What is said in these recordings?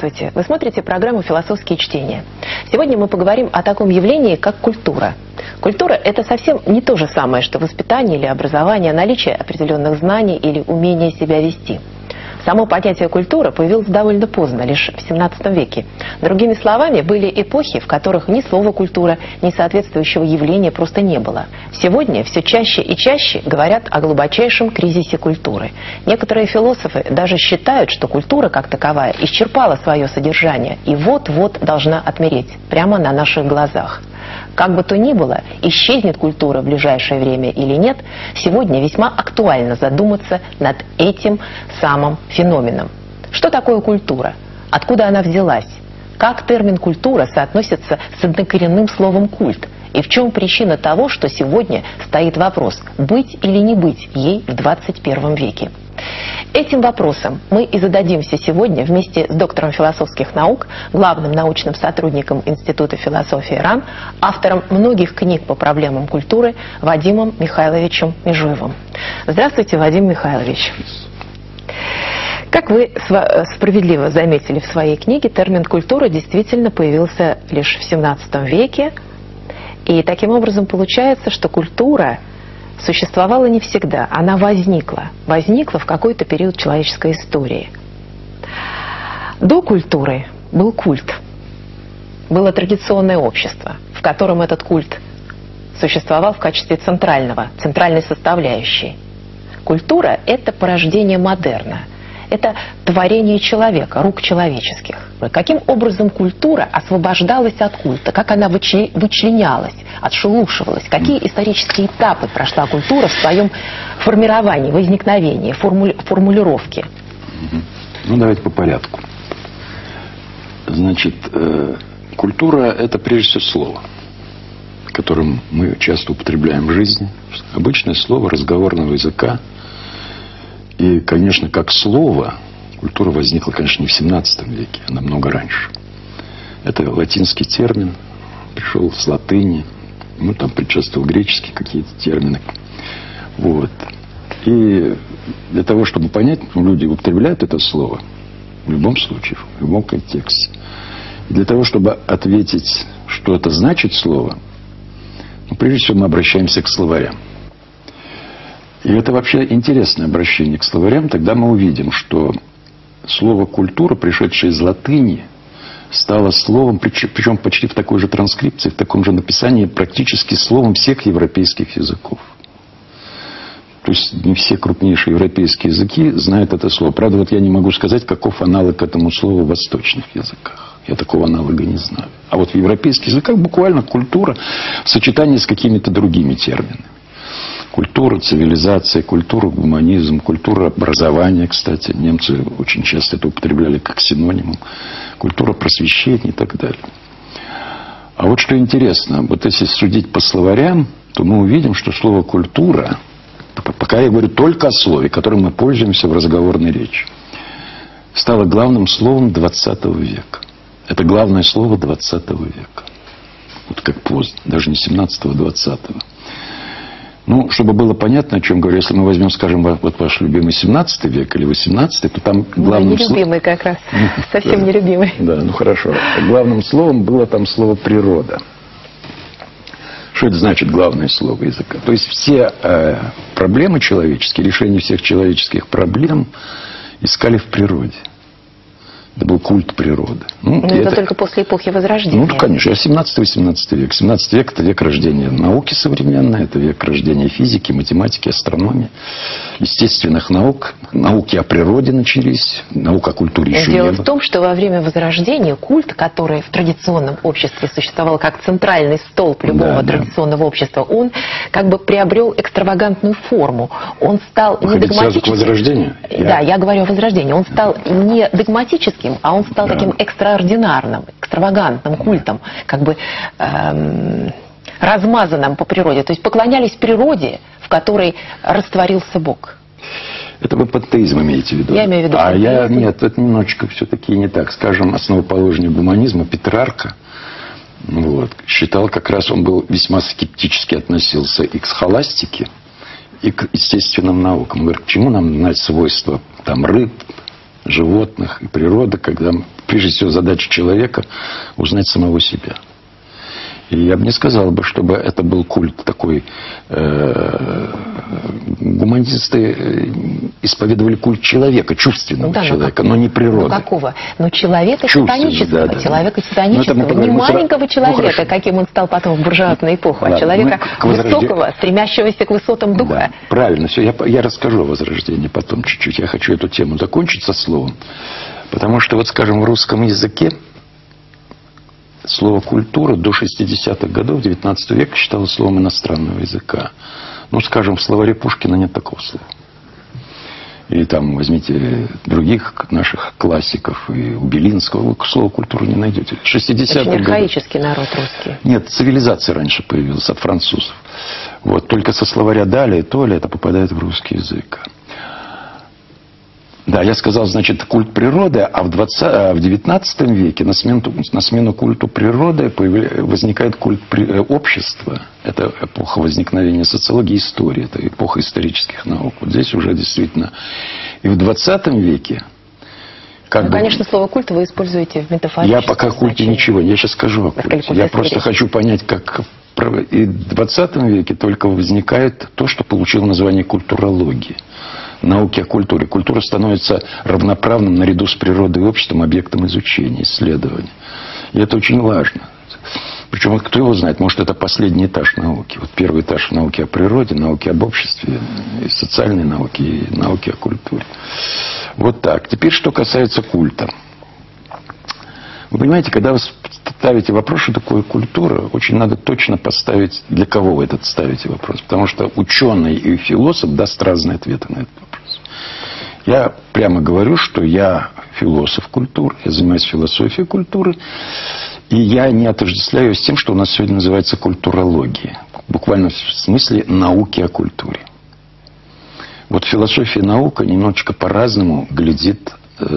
Здравствуйте! Вы смотрите программу «Философские чтения». Сегодня мы поговорим о таком явлении, как культура. Культура – это совсем не то же самое, что воспитание или образование, наличие определенных знаний или умение себя вести. Само понятие «культура» появилось довольно поздно, лишь в XVII веке. Другими словами, были эпохи, в которых ни слова «культура», ни соответствующего явления просто не было. Сегодня все чаще и чаще говорят о глубочайшем кризисе культуры. Некоторые философы даже считают, что культура как таковая исчерпала свое содержание и вот-вот должна отмереть прямо на наших глазах. Как бы то ни было, исчезнет культура в ближайшее время или нет, сегодня весьма актуально задуматься над этим самым феноменом. Что такое культура? Откуда она взялась? Как термин «культура» соотносится с однокоренным словом «культ»? И в чем причина того, что сегодня стоит вопрос, быть или не быть ей в 21 веке? Этим вопросом мы и зададимся сегодня вместе с доктором философских наук, главным научным сотрудником Института философии РАН, автором многих книг по проблемам культуры Вадимом Михайловичем Межуевым. Здравствуйте, Вадим Михайлович. Как вы справедливо заметили в своей книге, термин «культура» действительно появился лишь в XVII веке. И таким образом получается, что культура существовала не всегда, она возникла в какой-то период человеческой истории. До культуры был культ, было традиционное общество, в котором этот культ существовал в качестве центральной составляющей. Культура – это порождение модерна, это творение человека, рук человеческих. Каким образом культура освобождалась от культа, как она вычленялась, отшелушивалась, какие исторические этапы прошла культура в своем формировании, возникновении, формулировке? Ну, давайте по порядку. Значит, культура – это прежде всего слово, которым мы часто употребляем в жизни. Обычное слово разговорного языка. И, конечно, как слово, культура возникла, конечно, не в XVII веке, а намного раньше. Это латинский термин, пришел с латыни, ну, там предшествовал греческие какие-то термины. Вот. И для того, чтобы понять, люди употребляют это слово в любом случае, в любом контексте. И для того, чтобы ответить, что это значит слово, ну, прежде всего мы обращаемся к словарям. И это вообще интересное обращение к словарям. Тогда мы увидим, что слово «культура», пришедшее из латыни, стало словом, причем почти в такой же транскрипции, в таком же написании, практически словом всех европейских языков. То есть не все крупнейшие европейские языки знают это слово. Правда, вот я не могу сказать, каков аналог этому слову в восточных языках. Я такого аналога не знаю. А вот в европейских языках буквально культура в сочетании с какими-то другими терминами. Культура, цивилизация, культура, гуманизм, культура образования, кстати. Немцы очень часто это употребляли как синонимом. Культура просвещения и так далее. А вот что интересно, вот если судить по словарям, то мы увидим, что слово «культура», пока я говорю только о слове, которым мы пользуемся в разговорной речи, стало главным словом 20 века. Это главное слово 20 века. Вот как поздно, даже не 17-го, а 20-го. Ну, чтобы было понятно, о чем говорю, если мы возьмем, скажем, вот ваш любимый 17 век или 18, то там главным словом... Нелюбимый как раз, совсем нелюбимый. Да, ну хорошо. Главным словом было там слово «природа». Что это значит главное слово языка? То есть все проблемы человеческие, решение всех человеческих проблем искали в природе. Это был культ природы. Ну, но это только после эпохи Возрождения. Ну, конечно, 17-18 век. 17 век – это век рождения науки современной, это век рождения физики, математики, астрономии, естественных наук. Науки о природе начались, наука о культуре еще не было. Дело в том, что во время Возрождения культ, который в традиционном обществе существовал как центральный столб любого традиционного общества, он как бы приобрел экстравагантную форму. Он стал не догматическим. К Возрождению? Да, я говорю о Возрождении. Он стал не догматическим, а он стал таким экстраординарным, экстравагантным культом, как бы размазанным по природе. То есть поклонялись природе, в которой растворился Бог. Это вы пантеизм имеете в виду? Я имею в виду нет, это немножечко все-таки не так. Скажем, основоположник гуманизма Петрарка считал, как раз он был весьма скептически относился и к схоластике, и к естественным наукам. Он говорит, к чему нам знать свойства там, рыб, животных и природы, когда, прежде всего, задача человека узнать самого себя. И я бы не сказал бы, чтобы это был культ такой. Гуманисты исповедовали культ человека, чувственного человека, но не природы. Ну какого? Ну человека титанического, человека титанического, не маленького человека, каким он стал потом в буржуазную эпоху, а человека высокого, стремящегося к высотам духа. Да, правильно, все. Я расскажу о Возрождении потом чуть-чуть. Я хочу эту тему закончить со словом. Потому что, вот скажем, в русском языке слово «культура» до 60-х годов XIX века считалось словом иностранного языка. Ну, скажем, в словаре Пушкина нет такого слова. Или там возьмите других наших классиков, и у Белинского, вы слово «культура» не найдете. 60-е годы. Очень архаический народ русский. Нет, цивилизация раньше появилась от французов. Вот, только со словаря «далее» и «то ли» это попадает в русский язык. Да, я сказал, значит, культ природы, а в 19 веке на смену культу природы возникает культ общества. Это эпоха возникновения социологии и истории, это эпоха исторических наук. Вот здесь уже действительно. И в 20 веке... Конечно, слово «культ» вы используете в метафорическом Я пока о культе ничего, я сейчас скажу о культе. Я просто хочу понять, как... И в 20 веке только возникает то, что получило название культурологии. Науки о культуре. Культура становится равноправным наряду с природой и обществом объектом изучения, исследования. И это очень важно. Причем, вот кто его знает, может, это последний этаж науки. Вот первый этаж науки о природе, науки об обществе, и социальной науки, и науки о культуре. Вот так. Теперь, что касается культа. Вы понимаете, когда вы ставите вопрос, что такое культура, очень надо точно поставить, для кого вы этот ставите вопрос. Потому что ученый и философ даст разные ответы на этот вопрос. Я прямо говорю, что я философ культуры, я занимаюсь философией культуры, и я не отождествляю с тем, что у нас сегодня называется культурология. Буквально в смысле науки о культуре. Вот философия и наука немножечко по-разному глядит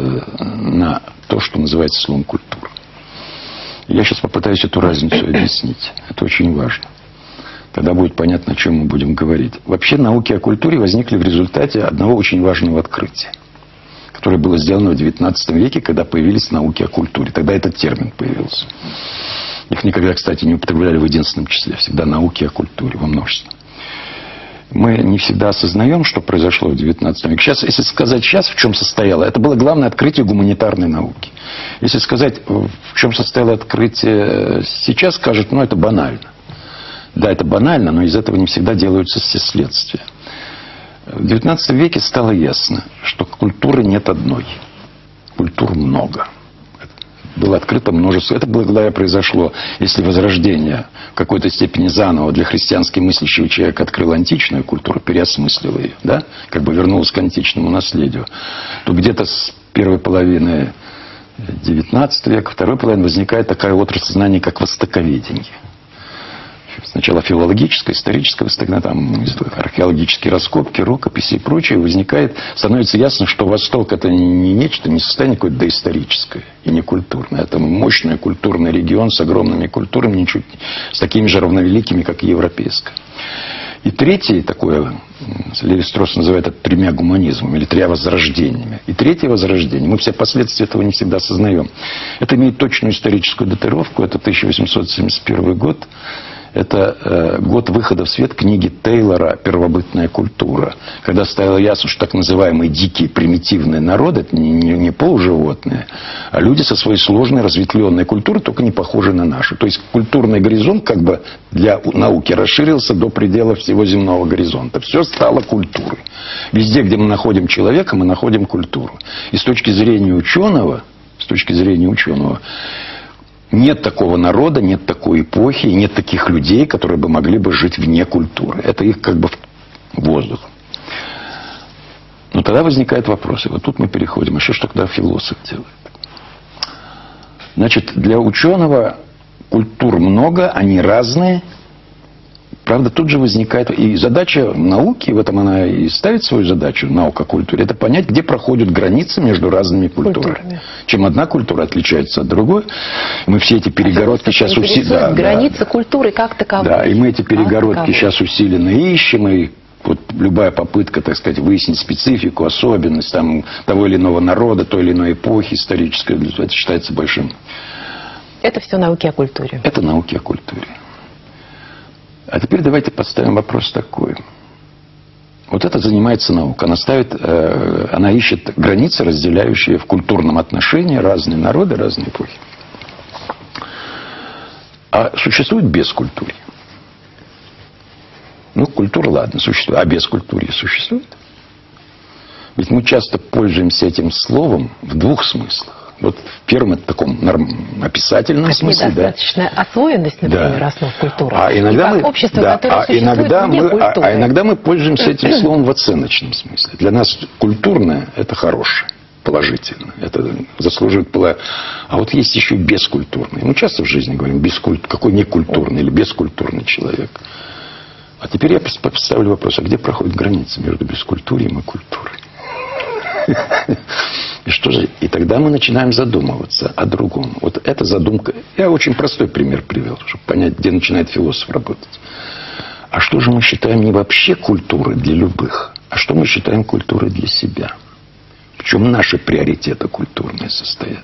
на то, что называется словом культура. Я сейчас попытаюсь эту разницу объяснить. Это очень важно. Тогда будет понятно, о чем мы будем говорить. Вообще науки о культуре возникли в результате одного очень важного открытия, которое было сделано в XIX веке, когда появились науки о культуре. Тогда этот термин появился. Их никогда, кстати, не употребляли в единственном числе. Всегда науки о культуре во множестве. Мы не всегда осознаем, что произошло в XIX веке. Сейчас, если сказать сейчас, в чем состояло, это было главное открытие гуманитарной науки. Если сказать, в чем состояло открытие сейчас, скажут, это банально. Да, это банально, но из этого не всегда делаются все следствия. В XIX веке стало ясно, что культуры нет одной. Культур много. Было открыто множество. Это благодаря произошло, если Возрождение в какой-то степени заново для христиански мыслящего человека открыло античную культуру, переосмыслило ее, да, как бы вернулось к античному наследию, то где-то с первой половины XIX века, второй половины возникает такая отрасль знаний, как востоковедение. Сначала филологическое, историческое востоковедение, там археологические раскопки, рукописи и прочее, становится ясно, что Восток это не нечто, не состояние какое-то доисторическое и не культурное. Это мощный культурный регион с огромными культурами, ничуть, с такими же равновеликими, как и европейская. И третье такое, Леви-Стросс называет это тремя гуманизмами или тремя возрождениями. И третье возрождение, мы все последствия этого не всегда осознаем. Это имеет точную историческую датировку, это 1871 год. Это год выхода в свет книги Тейлора «Первобытная культура», когда стало ясно, что так называемые дикие примитивные народы, это не полуживотные, а люди со своей сложной разветвленной культурой, только не похожи на нашу. То есть культурный горизонт как бы для науки расширился до предела всего земного горизонта. Все стало культурой. Везде, где мы находим человека, мы находим культуру. И с точки зрения ученого, нет такого народа, нет такой эпохи, нет таких людей, которые бы могли бы жить вне культуры. Это их как бы воздух. Но тогда возникает вопрос. И вот тут мы переходим. А что ж тогда философ делает? Значит, для ученого культур много, они разные. Правда, тут же возникает... И задача науки, в этом она и ставит свою задачу, наука о культуре, это понять, где проходят границы между разными культурами. Чем одна культура отличается от другой. Мы все эти перегородки сейчас усиленно... Границы культуры как таковые. Да, и мы эти перегородки сейчас усиленно ищем, и Вот любая попытка, так сказать, выяснить специфику, особенность там, того или иного народа, той или иной эпохи исторической, это считается большим. Это все науки о культуре. Это науки о культуре. А теперь давайте поставим вопрос такой. Вот это занимается наука. Она ищет границы, разделяющие в культурном отношении разные народы, разные эпохи. А существует бескультурье? Ну, культура, ладно, существует. А бескультурье существует? Ведь мы часто пользуемся этим словом в двух смыслах. Вот в первом это таком описательном смысле, недостаточная освоенность, например, основ культуры. А иногда иногда мы пользуемся этим словом в оценочном смысле. Для нас культурное – это хорошее, положительно. Это заслуживает А вот есть еще бескультурный. Мы часто в жизни говорим, какой некультурный или бескультурный человек. А теперь я поставлю вопрос, а где проходит граница между бескультурием и культурой? И что же? И тогда мы начинаем задумываться о другом. Вот эта задумка... Я очень простой пример привел, чтобы понять, где начинает философ работать. А что же мы считаем не вообще культурой для любых, а что мы считаем культурой для себя? В чем наши приоритеты культурные состоят?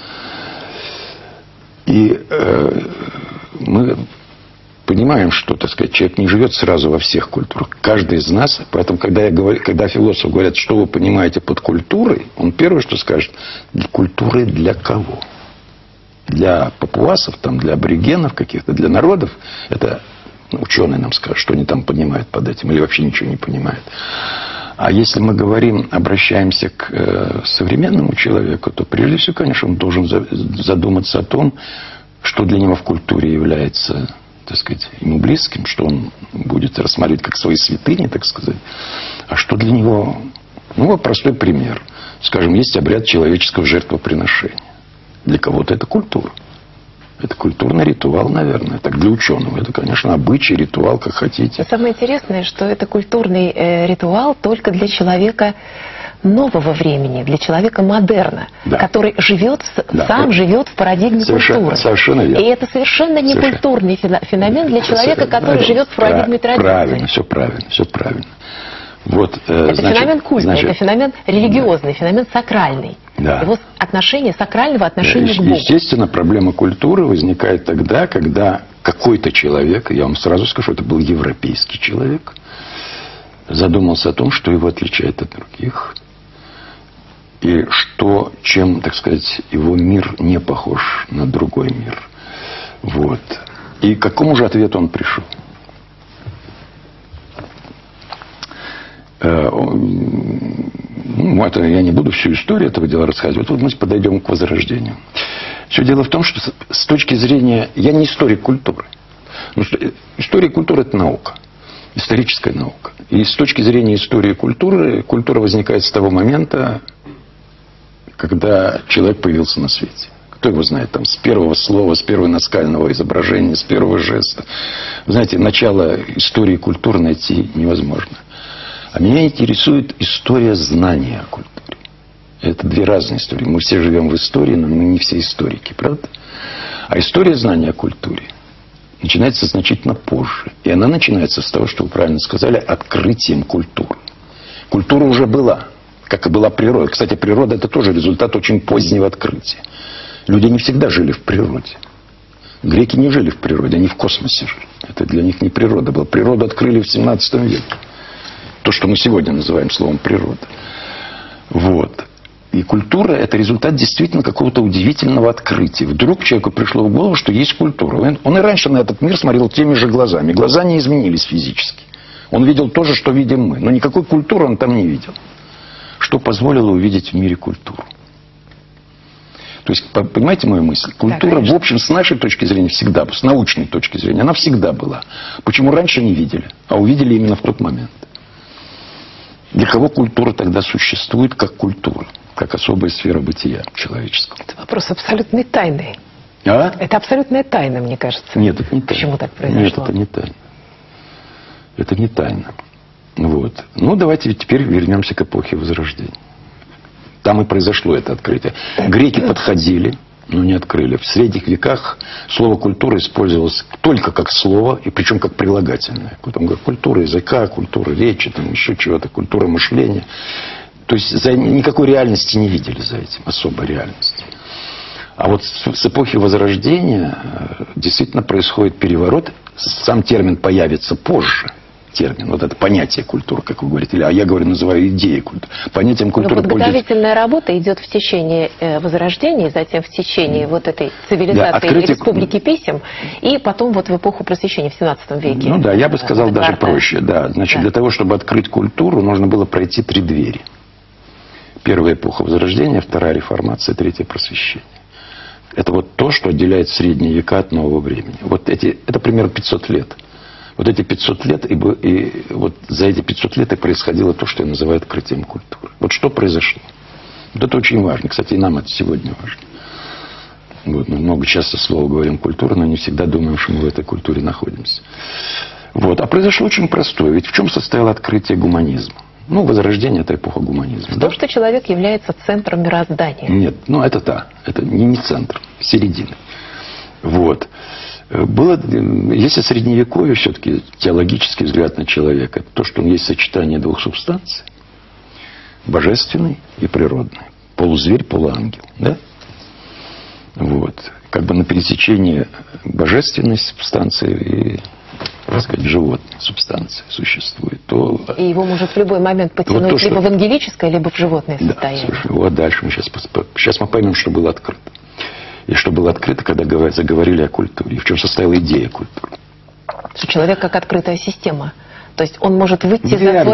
И мы понимаем, что, так сказать, человек не живет сразу во всех культурах. Каждый из нас, поэтому, когда философы говорят, что вы понимаете под культурой, он первое, что скажет, культурой для кого? Для папуасов, там, для аборигенов каких-то, для народов. Это ученые нам скажут, что они там понимают под этим, или вообще ничего не понимают. А если мы обращаемся к современному человеку, то прежде всего, конечно, он должен задуматься о том, что для него в культуре является, так сказать, ему близким, что он будет рассматривать как свои святыни, так сказать. А что для него... Ну, вот простой пример. Скажем, есть обряд человеческого жертвоприношения. Для кого-то это культура. Это культурный ритуал, наверное. Так для ученого. Это, конечно, обычай, ритуал, как хотите. Самое интересное, что это культурный ритуал только для человека нового времени, для человека модерна, который сам живет в парадигме культуры. Совершенно верно. И это совершенно не культурный феномен для человека, который живет в парадигме традиции. Правильно, все правильно. Вот, это феномен культный, это феномен религиозный, феномен сакральный. Да. Его отношение, сакрального отношения к Богу. Естественно, проблема культуры возникает тогда, когда какой-то человек, я вам сразу скажу, это был европейский человек, задумался о том, что его отличает от других. И чем, так сказать, его мир не похож на другой мир. Вот. И к какому же ответу он пришел? Это я не буду всю историю этого дела рассказывать. Вот мы подойдем к Возрождению. Все дело в том, что с точки зрения... Я не историк культуры. История культуры – это наука. Историческая наука. И с точки зрения истории культуры, культура возникает с того момента, когда человек появился на свете. Кто его знает, там, с первого слова, с первого наскального изображения, с первого жеста. Вы знаете, начало истории культуры найти невозможно. А меня интересует история знания о культуре. Это две разные истории. Мы все живем в истории, но мы не все историки, правда? А история знания о культуре начинается значительно позже. И она начинается с того, что вы правильно сказали, открытием культуры. Культура уже была, как и была природа. Кстати, природа – это тоже результат очень позднего открытия. Люди не всегда жили в природе. Греки не жили в природе, они в космосе жили. Это для них не природа была. Природу открыли в 17 веке. То, что мы сегодня называем словом природа. Вот. И культура – это результат действительно какого-то удивительного открытия. Вдруг человеку пришло в голову, что есть культура. Он и раньше на этот мир смотрел теми же глазами. Глаза не изменились физически. Он видел то же, что видим мы. Но никакой культуры он там не видел. Что позволило увидеть в мире культуру? То есть, понимаете мою мысль? Культура, в общем, с нашей точки зрения всегда, с научной точки зрения, она всегда была. Почему раньше не видели? А увидели именно в тот момент. Для кого культура тогда существует как культура? Как особая сфера бытия человеческого? Это вопрос абсолютной тайны. А? Это абсолютная тайна, мне кажется. Нет, это не тайна. Почему так произошло? Нет, это не тайна. Это не тайна. Вот. Ну, давайте теперь вернемся к эпохе Возрождения. Там и произошло это открытие. Греки подходили но не открыли. В средних веках слово «культура» использовалось только как слово, и причем как прилагательное. Там говорят, культура языка, культура речи, там еще чего-то, культура мышления. То есть никакой реальности не видели за этим, особой реальности. А вот с эпохи Возрождения действительно происходит переворот. Сам термин появится позже. Термин, вот это понятие культуры, как вы говорите, а я говорю, называю идеей культуры. Понятием культуры. Но подготовительная работа идет в течение Возрождения, затем в течение вот этой цивилизации, да, республики писем, и потом вот в эпоху Просвещения в 17 веке. Ну да, я бы сказал даже проще. Да. Значит, для того, чтобы открыть культуру, нужно было пройти 3 двери. Первая эпоха Возрождения, вторая реформация, третья Просвещение. Это вот то, что отделяет средние века от нового времени. Вот это примерно 500 лет. Вот эти 500 лет, и вот за эти 500 лет и происходило то, что я называю открытием культуры. Вот что произошло. Вот это очень важно. Кстати, и нам это сегодня важно. Вот, мы много часто слово говорим «культура», но не всегда думаем, что мы в этой культуре находимся. Вот. А произошло очень простое. Ведь в чем состояло открытие гуманизма? Ну, Возрождение – это эпоха гуманизма. В том, что человек является центром мироздания. Нет, ну это да. Это не центр, середина. Вот. Если средневековье, все-таки теологический взгляд на человека, то, что он есть сочетание 2 субстанций, божественной и природной. Полузверь, полуангел. Да? Вот. Как бы на пересечении божественной субстанции и, так сказать, животной субстанции существует. И его может в любой момент потянуть вот то, либо в ангелическое, либо в животное состояние. Да, слушай, вот дальше мы сейчас мы поймем, что было открыто. И что было открыто, когда заговорили о культуре. И в чем состояла идея культуры. Что человек как открытая система. То есть он может выйти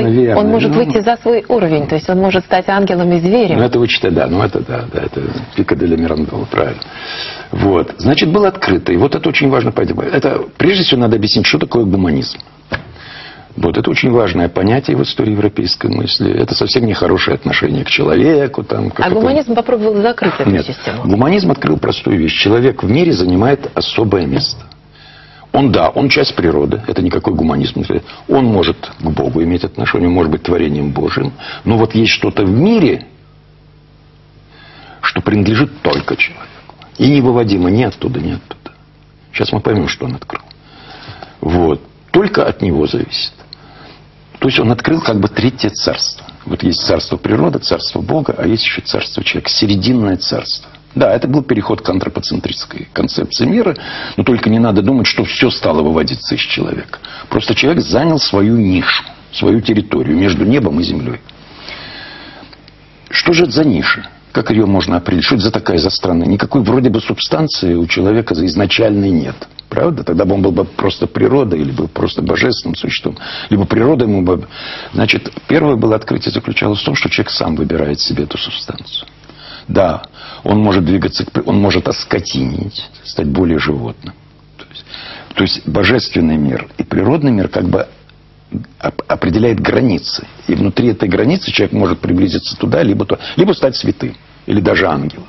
за свой уровень. То есть он может стать ангелом и зверем. Ну это вы читаете, да. Ну это да. Это Пико де ла Мирандола, правильно. Вот. Значит, было открыто. И вот это очень важно понять. Это, прежде всего, надо объяснить, что такое гуманизм. Вот, это очень важное понятие в истории европейской мысли. Это совсем не хорошее отношение к человеку. Там, а гуманизм попробовал закрыть эту систему? Гуманизм открыл простую вещь. Человек в мире занимает особое место. Он часть природы. Это никакой гуманизм. Он может к Богу иметь отношение, может быть творением Божьим. Но вот есть что-то в мире, что принадлежит только человеку. И невыводимо ни оттуда, ни оттуда. Сейчас мы поймем, что он открыл. Вот. Только от него зависит. То есть он открыл как бы 3-е царство. Вот есть царство природы, царство Бога, а есть еще царство человека. Серединное царство. Да, это был переход к антропоцентрической концепции мира, но только не надо думать, что все стало выводиться из человека. Просто человек занял свою нишу, свою территорию между небом и землей. Что же это за ниша? Как ее можно определить? Что это за такая страна? Никакой вроде бы субстанции у человека изначальной нет. Правда? Тогда бы он был бы просто природой или был просто божественным существом. Либо природа ему бы... Значит, первое было открытие заключалось в том, что человек сам выбирает себе эту субстанцию. Да, он может двигаться, он может оскотинить, стать более животным. То есть божественный мир и природный мир как бы определяет границы. И внутри этой границы человек может приблизиться туда, либо стать святым, или даже ангелом.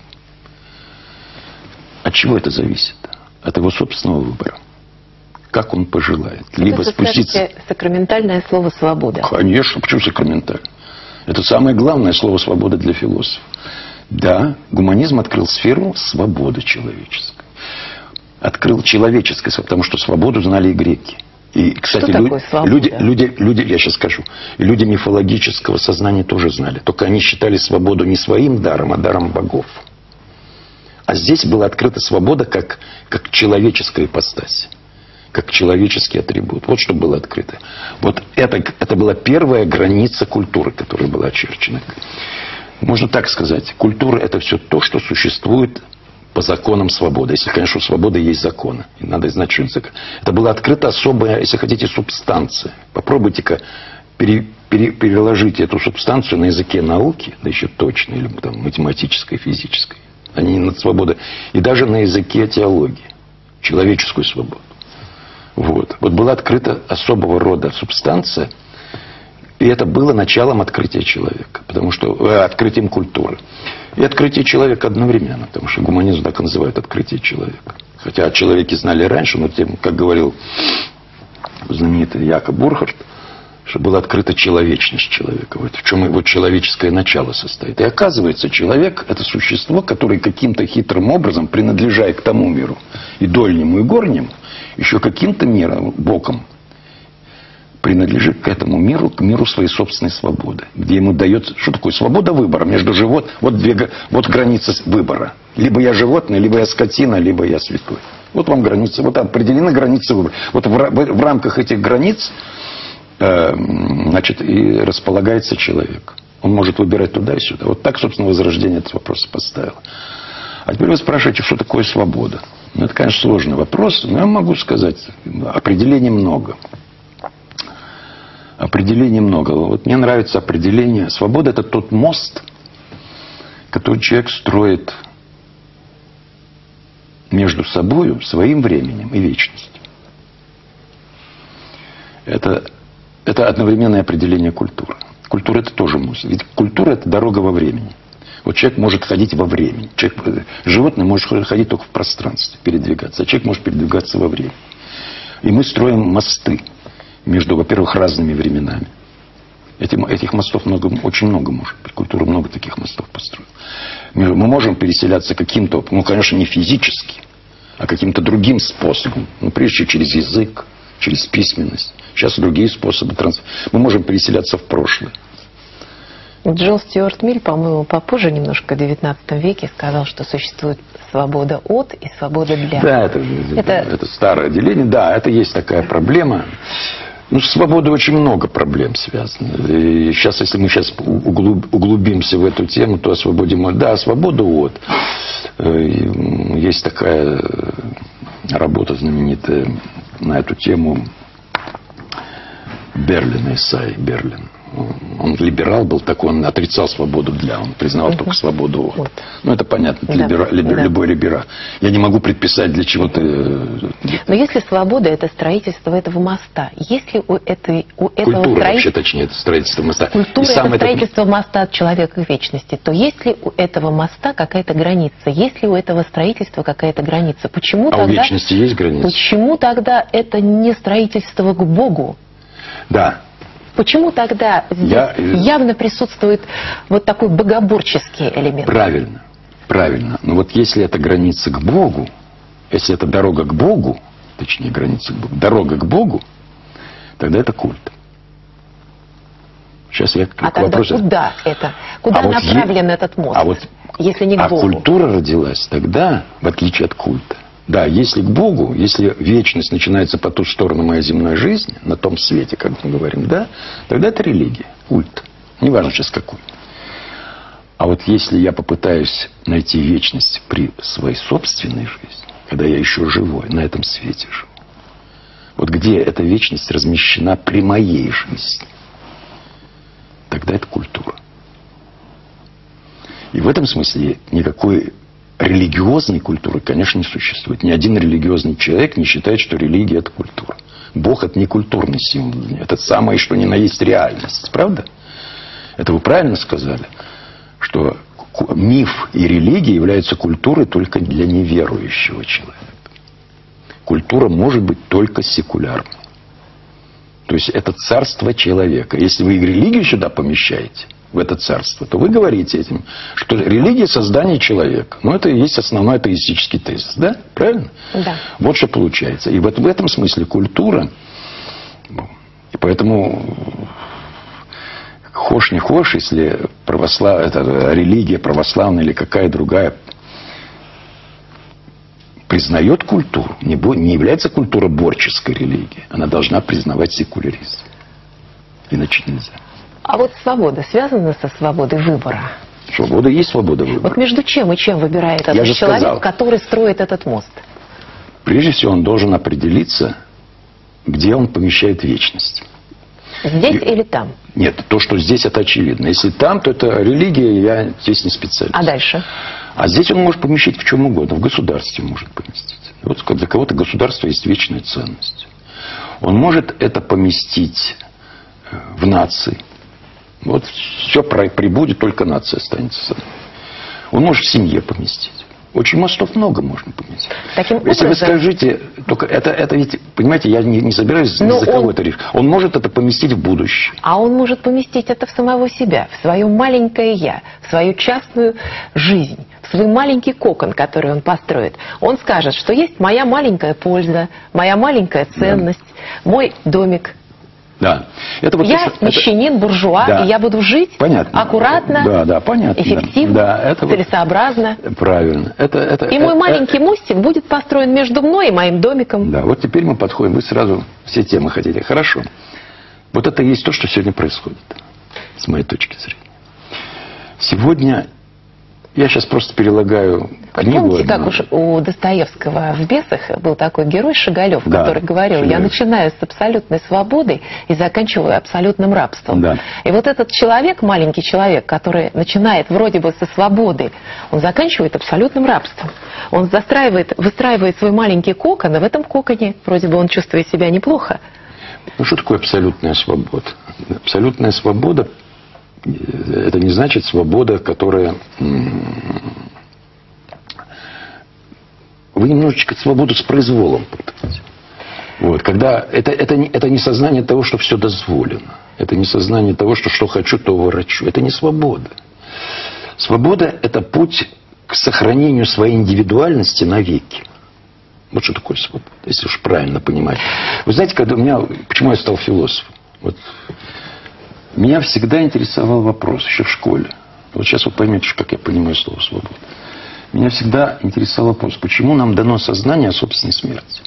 От чего это зависит? От его собственного выбора. Как он пожелает. Либо спуститься... сакраментальное слово «свобода». Конечно, почему сакраментальное? Это самое главное слово «свобода» для философов. Да, гуманизм открыл сферу свободы человеческой. Открыл человеческой, потому что свободу знали и греки. И, кстати, люди, я сейчас скажу, люди мифологического сознания тоже знали. Только они считали свободу не своим даром, а даром богов. А здесь была открыта свобода как человеческая ипостась, как человеческий атрибут. Вот что было открыто. Вот это была первая граница культуры, которая была очерчена. Можно так сказать, культура – это все то, что существует по законам свободы. Если, конечно, у свободы есть законы. И надо знать, что это была открыта особая, если хотите, субстанция. Попробуйте-ка переложить эту субстанцию на языке науки, да еще точно, или там, математической, физической. Они над свободой. И даже на языке теологии. Человеческую свободу. Вот была открыта особого рода субстанция. И это было началом открытия человека. Потому что открытием культуры. И открытие человека одновременно. Потому что гуманизм так и называют открытие человека. Хотя о человеке знали раньше, но тем, как говорил знаменитый Якоб Бурхард, чтобы была открыта человечность человека. Вот в чем его человеческое начало состоит. И оказывается, человек – это существо, которое каким-то хитрым образом, принадлежая к тому миру, и дольнему, и горнему, еще каким-то миром, боком, принадлежит к этому миру, к миру своей собственной свободы. Где ему дается, что такое свобода выбора между животным. Вот граница выбора. Либо я животное, либо я скотина, либо я святой. Вот вам граница, вот определены границы выбора. Вот в рамках этих границ, значит, и располагается человек. Он может выбирать туда и сюда. Вот так, собственно, Возрождение этот вопрос поставило. А теперь вы спрашиваете, что такое свобода? Ну, это, конечно, сложный вопрос, но я могу сказать, определений много. Определений много. Вот мне нравится определение. Свобода – это тот мост, который человек строит между собой, своим временем и вечностью. Это одновременное определение культуры. Культура – это тоже мост. Ведь культура – это дорога во времени. Вот человек может ходить во времени. Животное может ходить только в пространстве, передвигаться. А человек может передвигаться во времени. И мы строим мосты между, во-первых, разными временами. Этих мостов очень много может быть. Культура много таких мостов построила. Мы можем переселяться каким-то, ну, конечно, не физически, а каким-то другим способом. Ну, прежде всего, через язык, через письменность. Сейчас другие способы. Мы можем переселяться в прошлое. Джон Стюарт Миль, по-моему, попозже немножко, в XIX веке, сказал, что существует свобода от и свобода для. Да, это старое деление. Да, это есть такая проблема. Ну, с свободой очень много проблем связано. И сейчас, если мы сейчас углубимся в эту тему, то о свободе можно. Да, свобода от. Есть такая работа знаменитая на эту тему Берлина, Исаи Берлин. Он либерал был такой, он отрицал свободу для, он признавал только свободу от. Ну, это понятно, любой либерал. Я не могу предписать для чего-то. Но если свобода – это строительство этого моста, если у этого культура, вообще точнее, это строительство моста. Культура – это строительство моста от человека к вечности, то есть ли у этого моста какая-то граница? Есть ли у этого строительства какая-то граница? Почему тогда, у вечности есть граница? Почему тогда это не строительство к Богу? Да. Почему тогда здесь явно присутствует вот такой богоборческий элемент? Правильно, правильно. Но вот если это граница к Богу, если это дорога к Богу, точнее граница к Богу, дорога к Богу, тогда это культ. Сейчас я к вопросу. Куда это? Куда направлен этот мост? Если не к Богу? А культура родилась тогда, в отличие от культа. Да, если к Богу, если вечность начинается по ту сторону моей земной жизни, на том свете, как мы говорим, да, тогда это религия, культ. Неважно сейчас какой. А вот если я попытаюсь найти вечность при своей собственной жизни, когда я еще живой, на этом свете живу, вот где эта вечность размещена при моей жизни, тогда это культура. И в этом смысле никакой религиозной культуры, конечно, не существует. Ни один религиозный человек не считает, что религия – это культура. Бог – это не культурный символ. Это самое, что ни на есть реальность. Правда? Это вы правильно сказали, что миф и религия являются культурой только для неверующего человека. Культура может быть только секулярной. То есть это царство человека. Если вы религию сюда помещаете, в это царство, то вы говорите этим, что религия – создание человека. Ну, это и есть основной атеистический тезис, да? Правильно? Да. Вот что получается. И вот в этом смысле культура, и поэтому хошь не хошь, если это религия православная или какая другая признает культуру, не является культура борческой религией, она должна признавать секуляризм. Иначе нельзя. А вот свобода связана со свободой выбора? Свобода есть свобода выбора. Вот между чем и чем выбирает этот человек, который строит этот мост? Прежде всего, он должен определиться, где он помещает вечность. Здесь или там? Нет, то, что здесь, это очевидно. Если там, то это религия, я здесь не специалист. А дальше? А здесь он может помещать в чем угодно. В государстве может поместить. Вот для кого-то государство есть вечная ценность. Он может это поместить в нации. Вот все прибудет, только нация останется. Он может в семье поместить. Очень мостов много можно поменять. Таким Если образом... вы скажите, только это ведь, понимаете, я не собираюсь за кого это решить. Он может это поместить в будущее. А он может поместить это в самого себя, в свое маленькое «я», в свою частную жизнь, в свой маленький кокон, который он построит. Он скажет, что есть моя маленькая польза, моя маленькая ценность, мой домик. Да. Это вот Я мещанин, буржуа, да. И я буду жить аккуратно, понятно, эффективно, целесообразно. Правильно. И мой маленький мостик будет построен между мной и моим домиком. Да, вот теперь мы подходим, вы сразу все темы хотите. Хорошо. Вот это и есть то, что сегодня происходит, с моей точки зрения. Сегодня, я сейчас просто перелагаю книгу. Помните, как уж у Достоевского в «Бесах» был такой герой Шигалев, да, который говорил, Шигалев. Я начинаю с абсолютной свободой и заканчиваю абсолютным рабством. Да. И вот этот человек, маленький человек, который начинает вроде бы со свободы, он заканчивает абсолютным рабством. Он выстраивает свой маленький кокон, и в этом коконе вроде бы он чувствует себя неплохо. Ну что такое абсолютная свобода? Абсолютная свобода — это не значит свобода, которая... Вы немножечко свободу с произволом путаете. Вот, когда это не сознание того, что все дозволено. Это не сознание того, что хочу, то ворочу. Это не свобода. Свобода — это путь к сохранению своей индивидуальности навеки. Вот что такое свобода, если уж правильно понимать. Вы знаете, почему я стал философом? Вот. Меня всегда интересовал вопрос, еще в школе. Вот сейчас вы поймете, как я понимаю слово «свобода». Меня всегда интересовал вопрос, почему нам дано сознание о собственной смерти?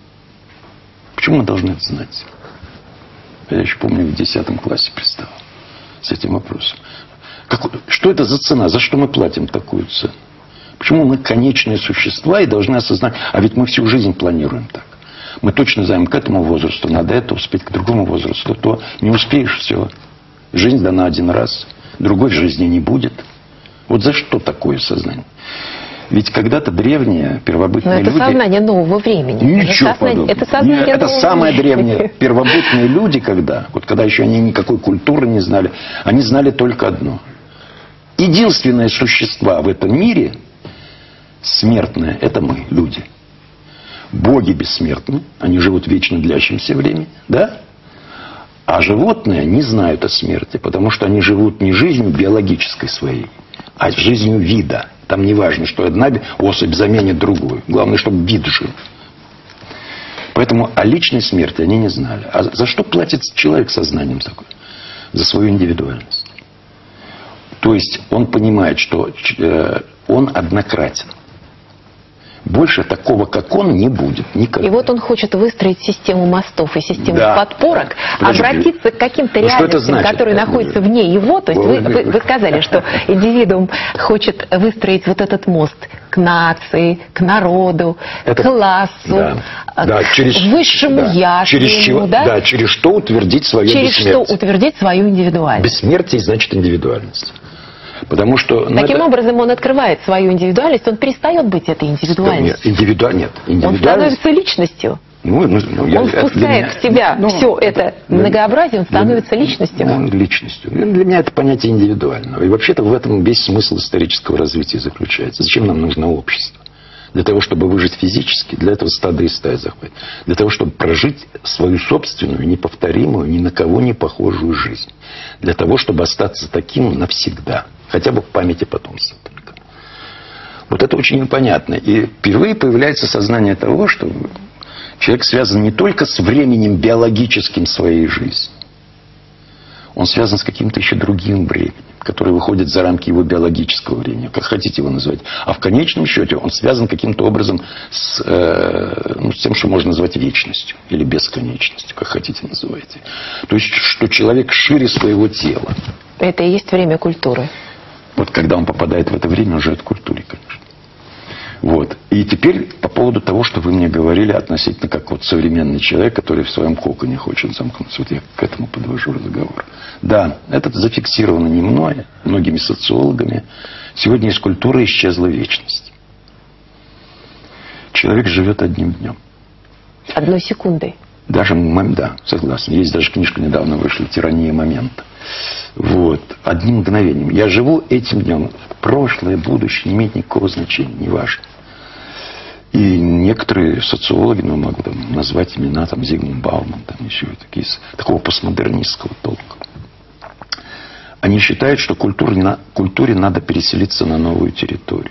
Почему мы должны это знать? Я еще помню, в 10 классе приставал с этим вопросом. Что это за цена? За что мы платим такую цену? Почему мы конечные существа и должны осознать? А ведь мы всю жизнь планируем так. Мы точно знаем, к этому возрасту надо это успеть, к другому возрасту то. Не успеешь, все. Жизнь дана один раз. Другой в жизни не будет. Вот за что такое сознание? Ведь когда-то древние первобытные люди... Но это сознание нового времени. Ничего подобного. Это самое древнее. Первобытные люди, когда еще они никакой культуры не знали, они знали только одно. Единственное существо в этом мире смертное — это мы, люди. Боги бессмертны, они живут в вечно длящемся времени, да? А животные не знают о смерти, потому что они живут не жизнью биологической своей, а жизнью вида. Там не важно, что одна особь заменит другую. Главное, чтобы вид жил. Поэтому о личной смерти они не знали. А за что платит человек сознанием такое? За свою индивидуальность. То есть он понимает, что он однократен. Больше такого, как он, не будет никогда. И вот он хочет выстроить систему мостов и систему подпорок, обратиться к каким-то реальностям, которые находятся вне его. То есть вы сказали, что индивидуум хочет выстроить вот этот мост к нации, к народу, к классу, к высшему я. Через что утвердить свое бессмертие. Через что утвердить свою индивидуальность. Бессмертие значит индивидуальность. Потому что, таким образом он открывает свою индивидуальность, он перестает быть этой индивидуальностью. Нет, он становится личностью. Он впускает в себя все это многообразие, он становится личностью. Личностью. Для меня это понятие индивидуального. И вообще-то в этом весь смысл исторического развития заключается. Зачем нам нужно общество? Для того, чтобы выжить физически, для этого стадо и стая захватит. Для того, чтобы прожить свою собственную, неповторимую, ни на кого не похожую жизнь. Для того, чтобы остаться таким навсегда. Хотя бы в памяти потомства только. Вот это очень непонятно. И впервые появляется сознание того, что человек связан не только с временем биологическим своей жизни. Он связан с каким-то еще другим временем, которое выходит за рамки его биологического времени, как хотите его назвать. А в конечном счете он связан каким-то образом с тем, что можно назвать вечностью или бесконечностью, как хотите называйте. То есть, что человек шире своего тела. Это и есть время культуры. Вот когда он попадает в это время, он живет в культуре, конечно. Вот. И теперь по поводу того, что вы мне говорили относительно как вот современный человек, который в своем коконе хочет замкнуться. Вот я к этому подвожу разговор. Да, это зафиксировано не мной, многими социологами. Сегодня из культуры исчезла вечность. Человек живет одним днем. Одной секундой. Да, согласен. Есть даже книжка недавно вышла «Тирания момента». Вот, одним мгновением. Я живу этим днем. Прошлое, будущее не имеет никакого значения, не важно. И некоторые социологи, ну, могу там назвать имена, там, Зигмунд Бауман, там еще такие, такого постмодернистского толка. Они считают, что культуре надо переселиться на новую территорию.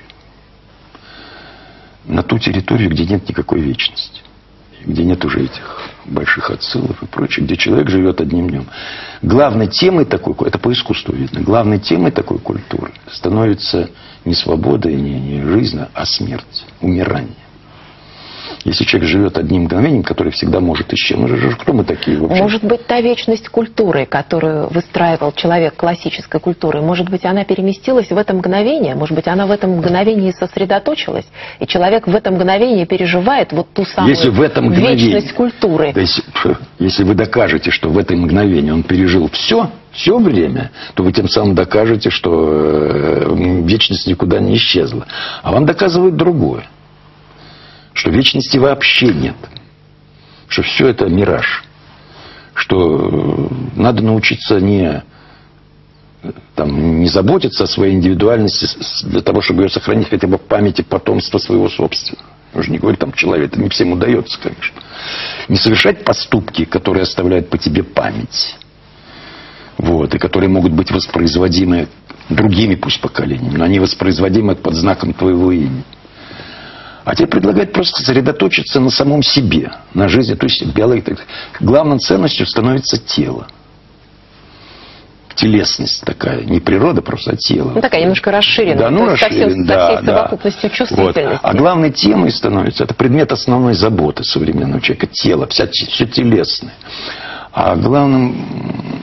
На ту территорию, где нет никакой вечности. Где нет уже этих больших отсылов и прочее, где человек живет одним днем. Главной темой такой, это по искусству видно, главной темой такой культуры становится не свобода и не жизнь, а смерть, умирание. Если человек живет одним мгновением, которое всегда может исчезнуть, ну, кто мы такие вообще? Может быть, та вечность культуры, которую выстраивал человек классической культуры, может быть, она переместилась в это мгновение, может быть, она в этом мгновении сосредоточилась, и человек в это мгновение переживает вот ту самую вечность культуры. То есть, если вы докажете, что в это мгновение он пережил все время, то вы тем самым докажете, что вечность никуда не исчезла. А вам доказывают другое. Что вечности вообще нет. Что все это мираж. Что надо научиться не заботиться о своей индивидуальности для того, чтобы ее сохранить хотя бы в памяти потомства своего собственного. Я же не говорю там человек, это не всем удается, конечно. Не совершать поступки, которые оставляют по тебе память. Вот, и которые могут быть воспроизводимы другими пусть поколениями, но они воспроизводимы под знаком твоего имени. А тебе предлагают просто сосредоточиться на самом себе, на жизни. То есть главной ценностью становится тело. Телесность такая. Не природа просто, а тело. Ну, такая немножко расширенная. Да, ну, расширенная. Со всей совокупностью чувствительности. Вот. А главной темой становится, это предмет основной заботы современного человека. Тело, все телесное. А главным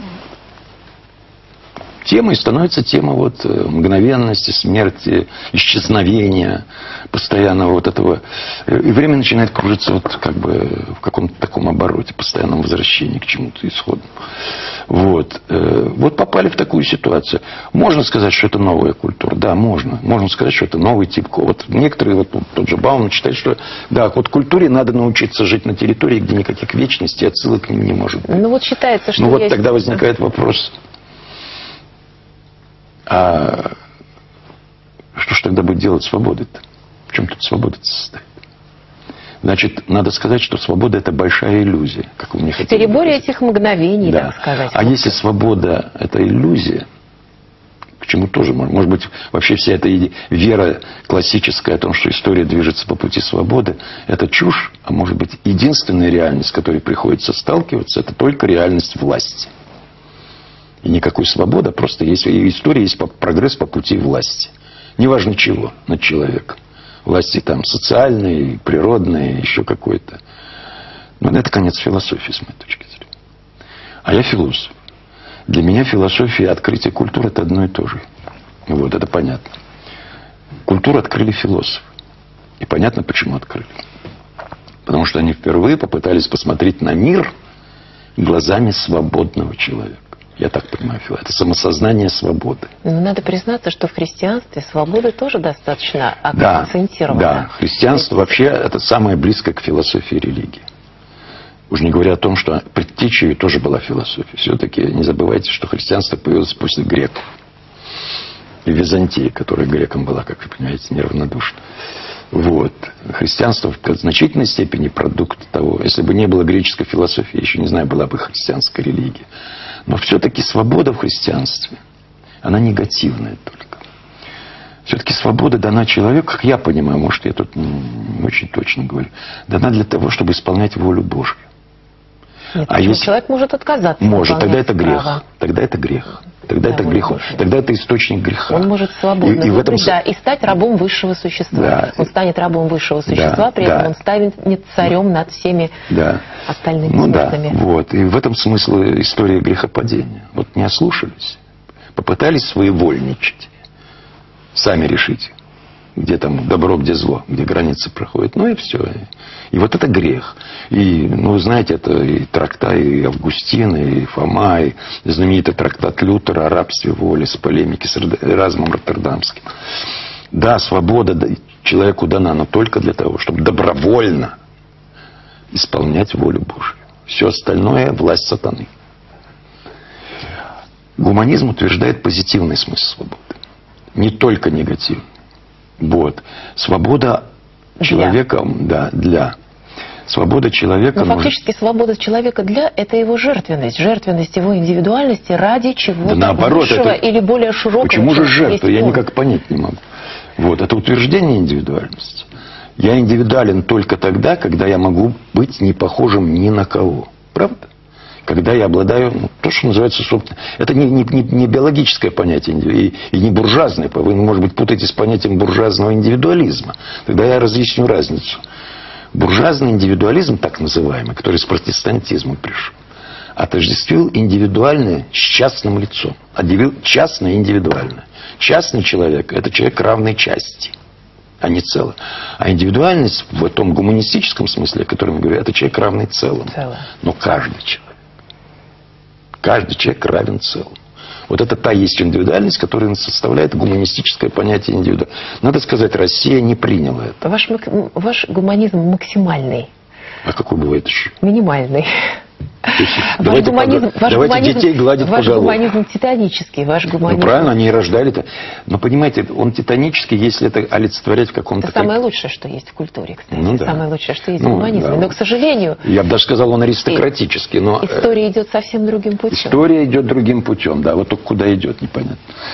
темой становится тема вот мгновенности, смерти, исчезновения, постоянного вот этого. И время начинает кружиться вот как бы в каком-то таком обороте, постоянном возвращении к чему-то исходному. Вот. Вот попали в такую ситуацию. Можно сказать, что это новая культура? Да, можно. Можно сказать, что это новый тип. Вот некоторые, вот тот же Бауман считает, что да, вот культуре надо научиться жить на территории, где никаких вечностей, отсылок к ним не может быть. Ну вот считается, что ну вот тогда возникает вопрос... А что ж тогда будет делать свобода-то? В чем тут свобода-то состоит? Значит, надо сказать, что свобода – это большая иллюзия, как вы мне хотели. В переборе этих мгновений, да. Так сказать. А если свобода – это иллюзия, к чему тоже, может быть, вообще вся эта вера классическая о том, что история движется по пути свободы, это чушь, а может быть, единственная реальность, с которой приходится сталкиваться, это только реальность власти. И никакой свободы, просто есть история, есть прогресс по пути власти. Неважно чего над человеком. Власти там социальные, природные, еще какой-то. Но это конец философии, с моей точки зрения. А я философ. Для меня философия и открытие культуры – это одно и то же. Вот, это понятно. Культуру открыли философы. И понятно, почему открыли. Потому что они впервые попытались посмотреть на мир глазами свободного человека. Я так понимаю, это самосознание свободы. Но надо признаться, что в христианстве свобода тоже достаточно акцентирована. Да, христианство вообще это самое близкое к философии религии. Уж не говоря о том, что предтечей тоже была философия. Все-таки не забывайте, что христианство появилось после греков. И Византии, которая грекам была, как вы понимаете, неравнодушна. Вот. Христианство в значительной степени продукт того. Если бы не было греческой философии, я еще не знаю, была бы христианская религия. Но все-таки свобода в христианстве, она негативная только. Все-таки свобода дана человеку, как я понимаю, может, я тут не очень точно говорю, дана для того, чтобы исполнять волю Божью. Нет, если человек может отказаться. Может, тогда это грех. Тогда это грех. Тогда это грех. Тогда это источник греха. Он может свободно выбрать, и стать рабом высшего существа. Да. Он станет рабом высшего существа, при этом он станет царем над всеми остальными смертными. Да, вот. И в этом смысл истории грехопадения. Вот не ослушались, попытались своевольничать, сами решить, где там добро, где зло, где границы проходят. Ну и все. И вот это грех. И, ну, вы знаете, это и трактат, и Августин, и Фома, и знаменитый трактат Лютера о рабстве воли с полемики с Эразмом Роттердамским. Да, свобода человеку дана, но только для того, чтобы добровольно исполнять волю Божью. Все остальное – власть сатаны. Гуманизм утверждает позитивный смысл свободы. Не только негативный. Вот. Свобода человека, для. Свобода человека... Но фактически свобода человека для — это его жертвенность. Жертвенность его индивидуальности ради чего-то высшего или более широкого. Почему же жертва? Я никак понять не могу. Вот. Это утверждение индивидуальности. Я индивидуален только тогда, когда я могу быть не похожим ни на кого. Правда? Когда я обладаю, то, что называется, собственно... Это не биологическое понятие и не буржуазное. Вы, может быть, путаете с понятием буржуазного индивидуализма. Тогда я разъясню разницу. Буржуазный индивидуализм, так называемый, который с протестантизмом пришел, отождествил индивидуальное с частным лицом. Отделил частное и индивидуальное. Частный человек – это человек равной части, а не целое. А индивидуальность в том гуманистическом смысле, о котором я говорю, это человек равный целому. Но каждый человек равен целому. Вот это та есть индивидуальность, которая составляет гуманистическое понятие индивидуальности. Надо сказать, Россия не приняла это. Ваш гуманизм максимальный. А какой бывает еще? Минимальный. Давайте детей гладить по голове. Ваш гуманизм титанический. Ну правильно, они и рождали-то. Но понимаете, он титанический, если это олицетворять в каком-то... Это самое лучшее, что есть в культуре, кстати. Ну, да. Самое лучшее, что есть в гуманизме. Да. Но, к сожалению... Я бы даже сказал, он аристократический. Но история идет совсем другим путем. История идет другим путем, да. Вот только куда идет, непонятно.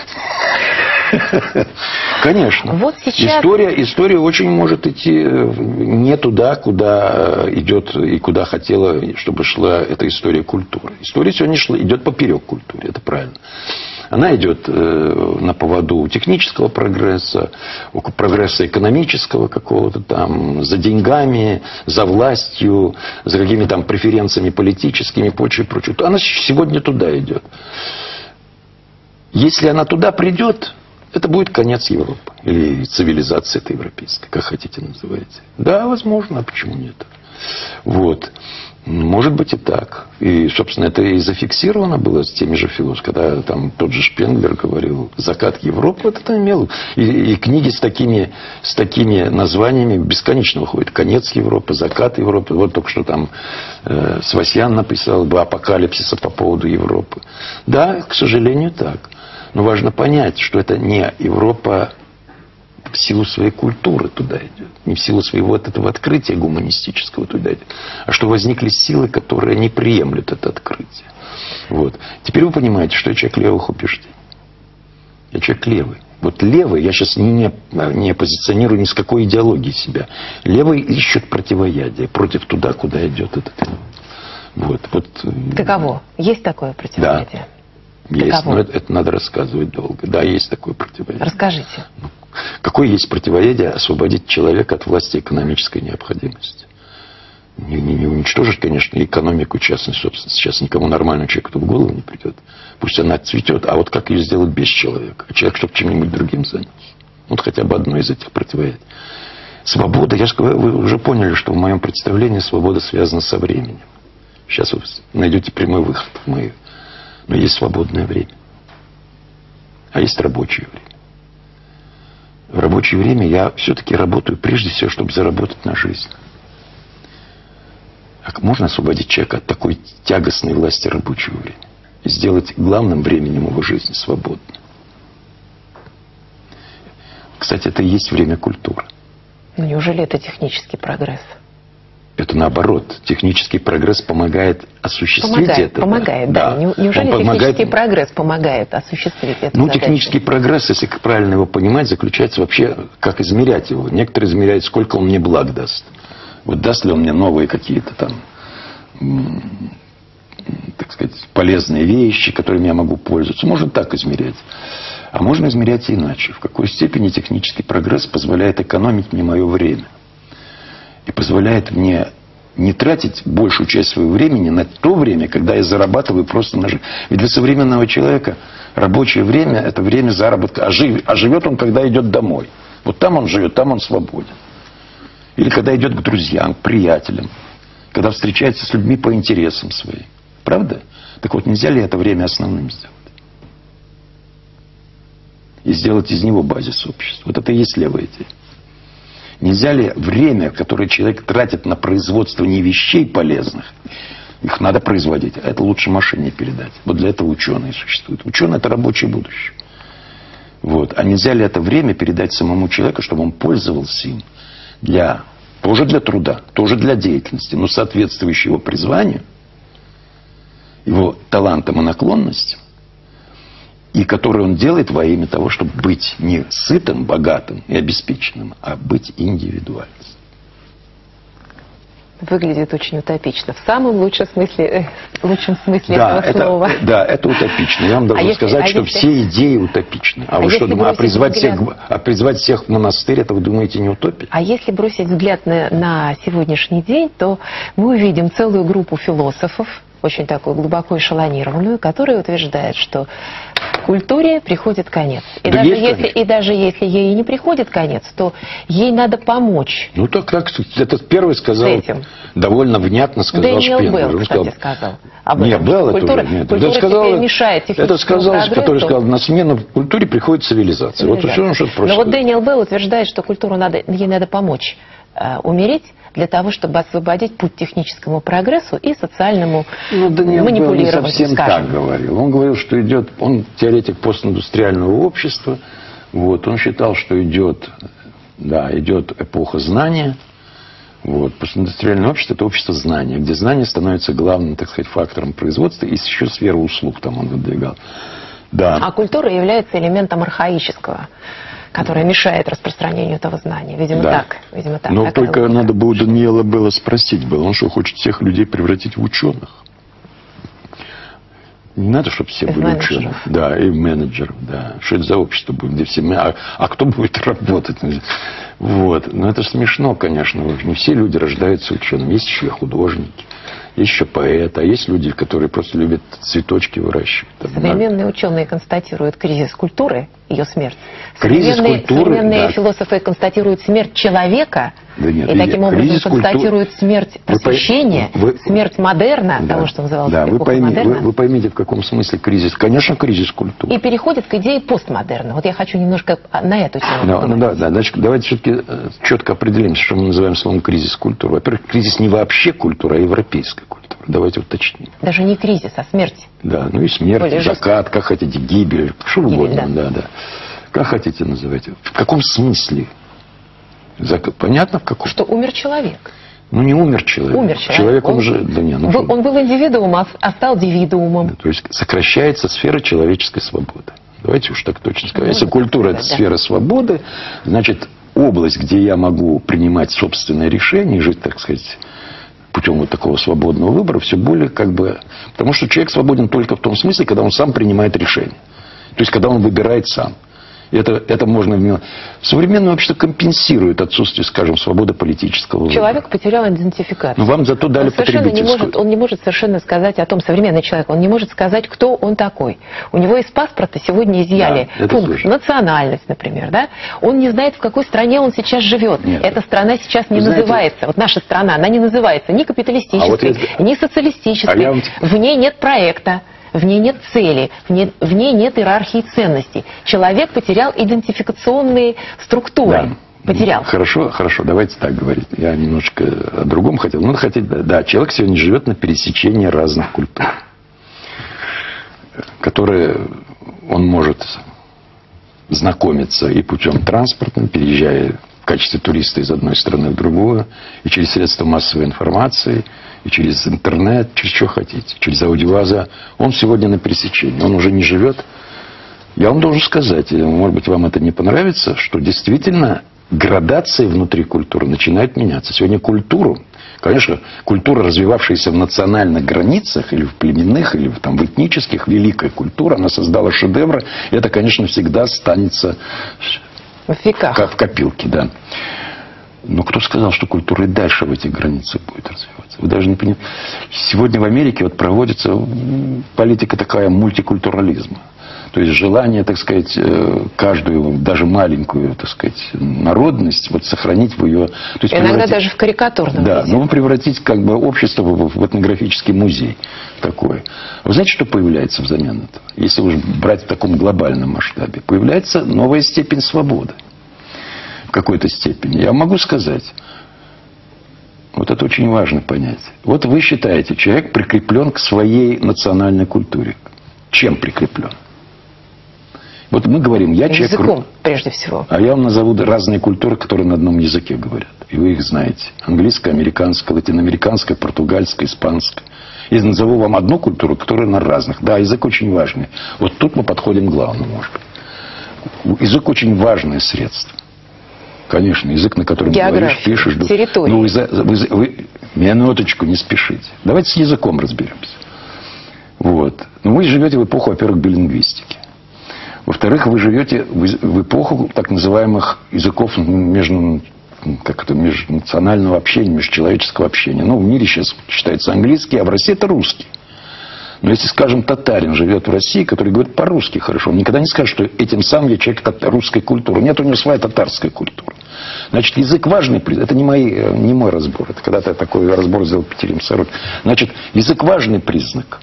Конечно. Вот сейчас... История очень может идти не туда, куда идет и куда хотела, чтобы шла эта история культуры. История сегодня идет поперек культуры, это правильно. Она идет на поводу технического прогресса, экономического какого-то там, за деньгами, за властью, за какими там преференциями политическими и прочее. Она сегодня туда идет. Если она туда придет, это будет конец Европы. Или цивилизации этой европейской, как хотите называйте. Да, возможно, а почему нет? Вот. Может быть и так. И, собственно, это и зафиксировано было с теми же философами. Когда там тот же Шпенглер говорил «Закат Европы», вот это имело. И книги с такими названиями бесконечно выходят. «Конец Европы», «Закат Европы». Вот только что там Свасьян написал бы «Апокалипсиса» по поводу Европы. Да, к сожалению, так. Но важно понять, что это не Европа в силу своей культуры туда идет. Не в силу своего вот этого открытия гуманистического туда идет. А что возникли силы, которые не приемлют это открытие. Вот. Теперь вы понимаете, что я человек левых убеждений. Я человек левый. Вот левый, я сейчас не позиционирую ни с какой идеологией себя. Левый ищет противоядие против туда, куда идет этот. Вот. Каково? Есть такое противоядие? Да. Есть, но это надо рассказывать долго. Да, есть такое противоядие. Расскажите. Какое есть противоядие освободить человека от власти экономической необходимости? Не уничтожить, конечно, экономику частной собственности. Сейчас никому нормальному человеку в голову не придет. Пусть она цветет. А вот как ее сделать без человека? А человек, чтобы чем-нибудь другим занялся. Вот хотя бы одно из этих противоядий. Свобода, вы уже поняли, что в моем представлении свобода связана со временем. Сейчас вы найдете прямой выход в мою. Но есть свободное время. А есть рабочее время. В рабочее время я все-таки работаю прежде всего, чтобы заработать на жизнь. Как можно освободить человека от такой тягостной власти рабочего времени? И сделать главным временем его жизни свободным. Кстати, это и есть время культуры. Но неужели это технический прогресс? Это наоборот. Технический прогресс помогает осуществить это. Помогает, да. Неужели технический прогресс помогает осуществить это? Ну, технический прогресс, если правильно его понимать, заключается вообще, как измерять его. Некоторые измеряют, сколько он мне благ даст. Вот даст ли он мне новые какие-то там, так сказать, полезные вещи, которыми я могу пользоваться. Можно так измерять. А можно измерять иначе. В какой степени технический прогресс позволяет экономить мне мое время. И позволяет мне не тратить большую часть своего времени на то время, когда я зарабатываю просто на жизнь. Ведь для современного человека рабочее время – это время заработка. А живет он, когда идет домой. Вот там он живет, там он свободен. Или когда идет к друзьям, к приятелям. Когда встречается с людьми по интересам своим. Правда? Так вот, нельзя ли это время основным сделать? И сделать из него базис общества. Вот это и есть левая идея. Нельзя ли время, которое человек тратит на производство не вещей полезных, Их надо производить. А это лучше машине передать. Вот для этого ученые существуют. Ученые – это рабочее будущее. Вот. А нельзя ли это время передать самому человеку, чтобы он пользовался им тоже для труда, тоже для деятельности, но соответствующей его призванию, его талантам и наклонностям, и который он делает во имя того, чтобы быть не сытым, богатым и обеспеченным, а быть индивидуальным. Выглядит очень утопично. В самом лучшем смысле этого слова. Да, это утопично. Я вам должен сказать, что все идеи утопичны. А вы что думаете, призвать всех в монастырь, это вы думаете не утопия? А если бросить взгляд на сегодняшний день, то мы увидим целую группу философов, очень такую глубоко эшелонированную, которые утверждают, что культуре приходит конец. И даже если ей не приходит конец, то ей надо помочь. Ну так этот первый сказал, довольно внятно сказал Шпенглер. Дэниел Белл, кстати, сказал об этом. Нет, Белл это уже нет. Культура теперь мешает техническому прогрессу. Который сказал, на смену культуре приходит цивилизация. Вот все, что прошло. Но вот Дэниел Белл утверждает, что культуру ей надо помочь умереть, для того, чтобы освободить путь техническому прогрессу и социальному манипулированию, не совсем так говорил. Он говорил, что он теоретик постиндустриального общества. Вот, он считал, что идет эпоха знания. Вот, постиндустриальное общество – это общество знания, где знание становится главным, так сказать, фактором производства, и еще сфера услуг там он выдвигал. Да. А культура является элементом архаического, которая мешает распространению этого знания. Видимо, так. Но только надо было Даниэла Белла спросить. Он что, хочет всех людей превратить в ученых? Не надо, чтобы все были учеными. Да, и менеджеров, да. Что это за общество будет, где все... А кто будет работать? Вот. Но это смешно, конечно. Не все люди рождаются учеными. Есть еще художники. Есть еще поэты, а есть люди, которые просто любят цветочки выращивать. Современные ученые констатируют кризис культуры, ее смерть. Современные философы констатируют смерть человека, и таким образом констатируют смерть просвещения, смерть модерна, того, что называлось эпохой модерна. Вы поймите, в каком смысле кризис. Конечно, кризис культуры. И переходит к идее постмодерна. Вот я хочу немножко на эту тему. Значит, давайте все-таки четко определимся, что мы называем словом кризис культуры. Во-первых, кризис не вообще культура, а европейская культура. Давайте уточним. Даже не кризис, а смерть. Да, и смерть, закат, как хотите, гибель, что угодно. Да. Как хотите называть. В каком смысле? Понятно в каком? Что умер человек. Не умер человек. Умер человек. Он уже... Он был индивидуумом, а стал дивидуумом. То есть сокращается сфера человеческой свободы. Давайте уж так точно сказать. Если культура – это сфера свободы, значит, область, где я могу принимать собственное решение и жить, так сказать, путем вот такого свободного выбора, все более Потому что человек свободен только в том смысле, когда он сам принимает решение. То есть, когда он выбирает сам. Это можно... Современное общество компенсирует отсутствие, скажем, свободы политического выбора. Человек потерял идентификацию. Но вам зато дали потребительскую. Он не может совершенно сказать о том, современный человек, он не может сказать, кто он такой. У него из паспорта сегодня изъяли пункт национальность, например. Да? Он не знает, в какой стране он сейчас живет. Эта страна сейчас не называется, вот наша страна, она не называется ни капиталистической, ни социалистической. В ней нет проекта. В ней нет цели, в ней нет иерархии ценностей. Человек потерял идентификационные структуры. Да. Потерял. Хорошо, давайте так говорить. Я немножко о другом хотел. Человек сегодня живет на пересечении разных культур, которые он может знакомиться и путем транспортным, переезжая в качестве туриста из одной страны в другую, и через средства массовой информации, и через интернет, через что хотите, через аудиоза. Он сегодня на пересечении, он уже не живет. Я вам должен сказать, может быть, вам это не понравится, что действительно градация внутри культуры начинает меняться. Сегодня культура, развивавшаяся в национальных границах, или в племенных, или в этнических, великая культура, она создала шедевры, и это, конечно, всегда останется в копилке, да. Но кто сказал, что культура и дальше в этих границах будет развиваться? Вы даже не понимаете. Сегодня в Америке проводится политика такая мультикультурализма. То есть желание, так сказать, каждую, даже маленькую, так сказать, народность сохранить в ее... То есть иногда даже в карикатурном виде. Превратить общество в этнографический музей такой. Вы знаете, что появляется взамен этого? Если уж брать в таком глобальном масштабе. Появляется новая степень свободы. В какой-то степени. Я могу сказать, Вот это очень важно понять. Вот вы считаете, человек прикреплен к своей национальной культуре. Чем прикреплен? Вот мы говорим, я человек... Языком, прежде всего. А я вам назову разные культуры, которые на одном языке говорят. И вы их знаете. Английская, американская, латиноамериканская, португальская, испанская. И назову вам одну культуру, которая на разных. Да, язык очень важный. Вот тут мы подходим к главному, может быть. Язык очень важное средство. Конечно, язык, на котором говоришь, пишешь. Территория. Ну, вы минуточку, не спешите. Давайте с языком разберемся. Вот. Ну, вы живете в эпоху, во-первых, билингвистики. Во-вторых, вы живете в эпоху так называемых языков межнационального общения, межчеловеческого общения. Ну, в мире сейчас считается английский, а в России это русский. Но если, скажем, татарин живет в России, который говорит по-русски хорошо, он никогда не скажет, что этим самым я человек русской культуры. Нет, у него своя татарская культура. Значит, язык важный, это не мой разбор. Это когда-то такой разбор сделал Петерим Сорокин. Значит, язык важный признак.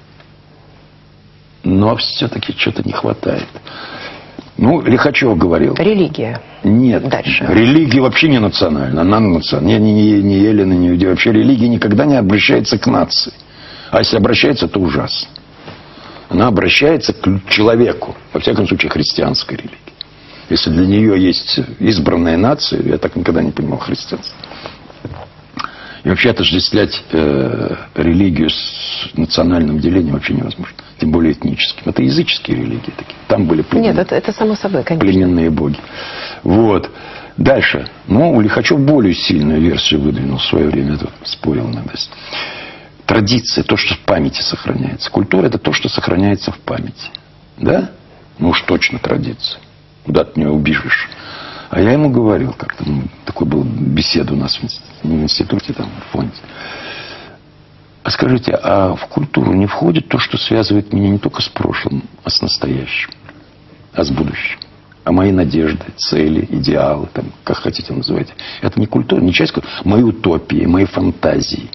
Но все-таки что-то не хватает. Ну, Лихачев говорил. Религия. Нет. Дальше. Религия вообще не национальна. Она национальна. Ни Елена, ни Иудея. Вообще религия никогда не обращается к нации. А если обращается, то ужасно. Она обращается к человеку. Во всяком случае, христианской религии. Если для нее есть избранная нация, я так никогда не понимал христианство. И вообще отождествлять религию с национальным делением вообще невозможно. Тем более этническим. Это языческие религии такие. Там были племенные. Нет, это само собой, конечно. Племенные боги. Вот. Дальше. Ну, Лихачев более сильную версию выдвинул в свое время. Это спорил иногда. Традиция, то, что в памяти сохраняется. Культура — это то, что сохраняется в памяти. Да? Ну уж точно традиция. Куда от нее убежишь. А я ему говорил как-то, такой был беседа у нас в институте, там, в фонде. А скажите, а в культуру не входит то, что связывает меня не только с прошлым, а с настоящим, а с будущим? А мои надежды, цели, идеалы, там, как хотите называйте. Это не культура, не часть культуры. Мои утопии, мои фантазии.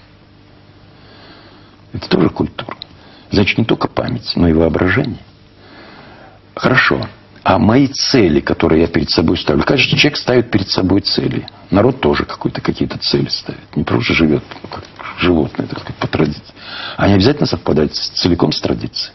Это тоже культура. Значит, не только память, но и воображение. Хорошо. А мои цели, которые я перед собой ставлю. Кажется, человек ставит перед собой цели. Народ тоже какие-то цели ставит. Не просто живет, как животное, так сказать, по традиции. Они обязательно совпадают целиком с традицией.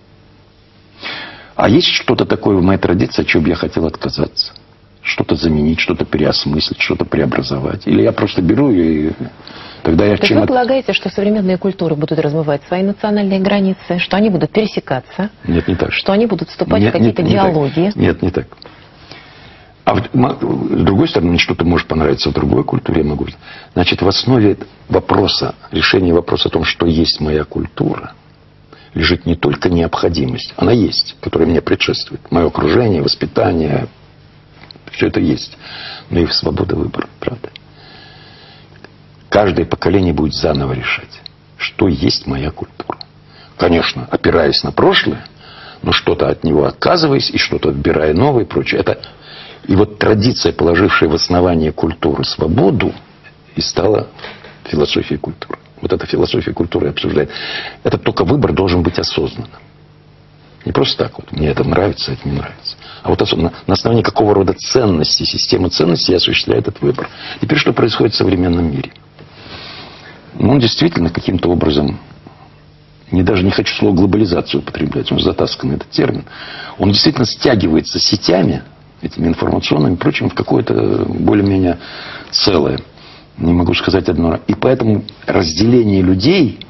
А есть что-то такое в моей традиции, от чего бы я хотел отказаться? Что-то заменить, что-то переосмыслить, что-то преобразовать? Или я просто беру и... Тогда я так вы полагаете, что современные культуры будут размывать свои национальные границы, что они будут пересекаться? Нет, не так. Что они будут вступать в какие-то диалоги? Нет, не так. А с другой стороны, мне что-то может понравиться в другой культуре, я могу... Значит, в основе вопроса, решения вопроса о том, что есть моя культура, лежит не только необходимость, она есть, которая мне предшествует. Мое окружение, воспитание, все это есть. Но и свобода выбора, правда. Каждое поколение будет заново решать, что есть моя культура. Конечно, опираясь на прошлое, но что-то от него отказываясь и что-то отбирая новое и прочее. Это... И вот традиция, положившая в основание культуры свободу, и стала философией культуры. Вот эта философия культуры обсуждает. Это только выбор должен быть осознанным. Не просто так вот, мне это нравится, это не нравится. А вот особенно на основании какого рода ценностей, системы ценностей осуществляет этот выбор. Теперь что происходит в современном мире? Он действительно каким-то образом, даже не хочу слово глобализацию употреблять, он затасканный этот термин, он действительно стягивается сетями, этими информационными и прочим, в какое-то более-менее целое. Не могу сказать одно. И поэтому разделение людей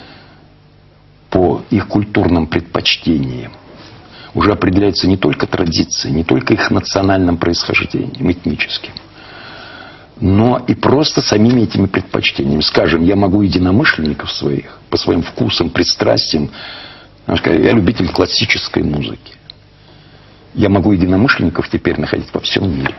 по их культурным предпочтениям уже определяется не только традицией, не только их национальным происхождением, этническим, но и просто самими этими предпочтениями. Скажем, я могу единомышленников своих, по своим вкусам, пристрастиям, я любитель классической музыки. Я могу единомышленников теперь находить во всем мире.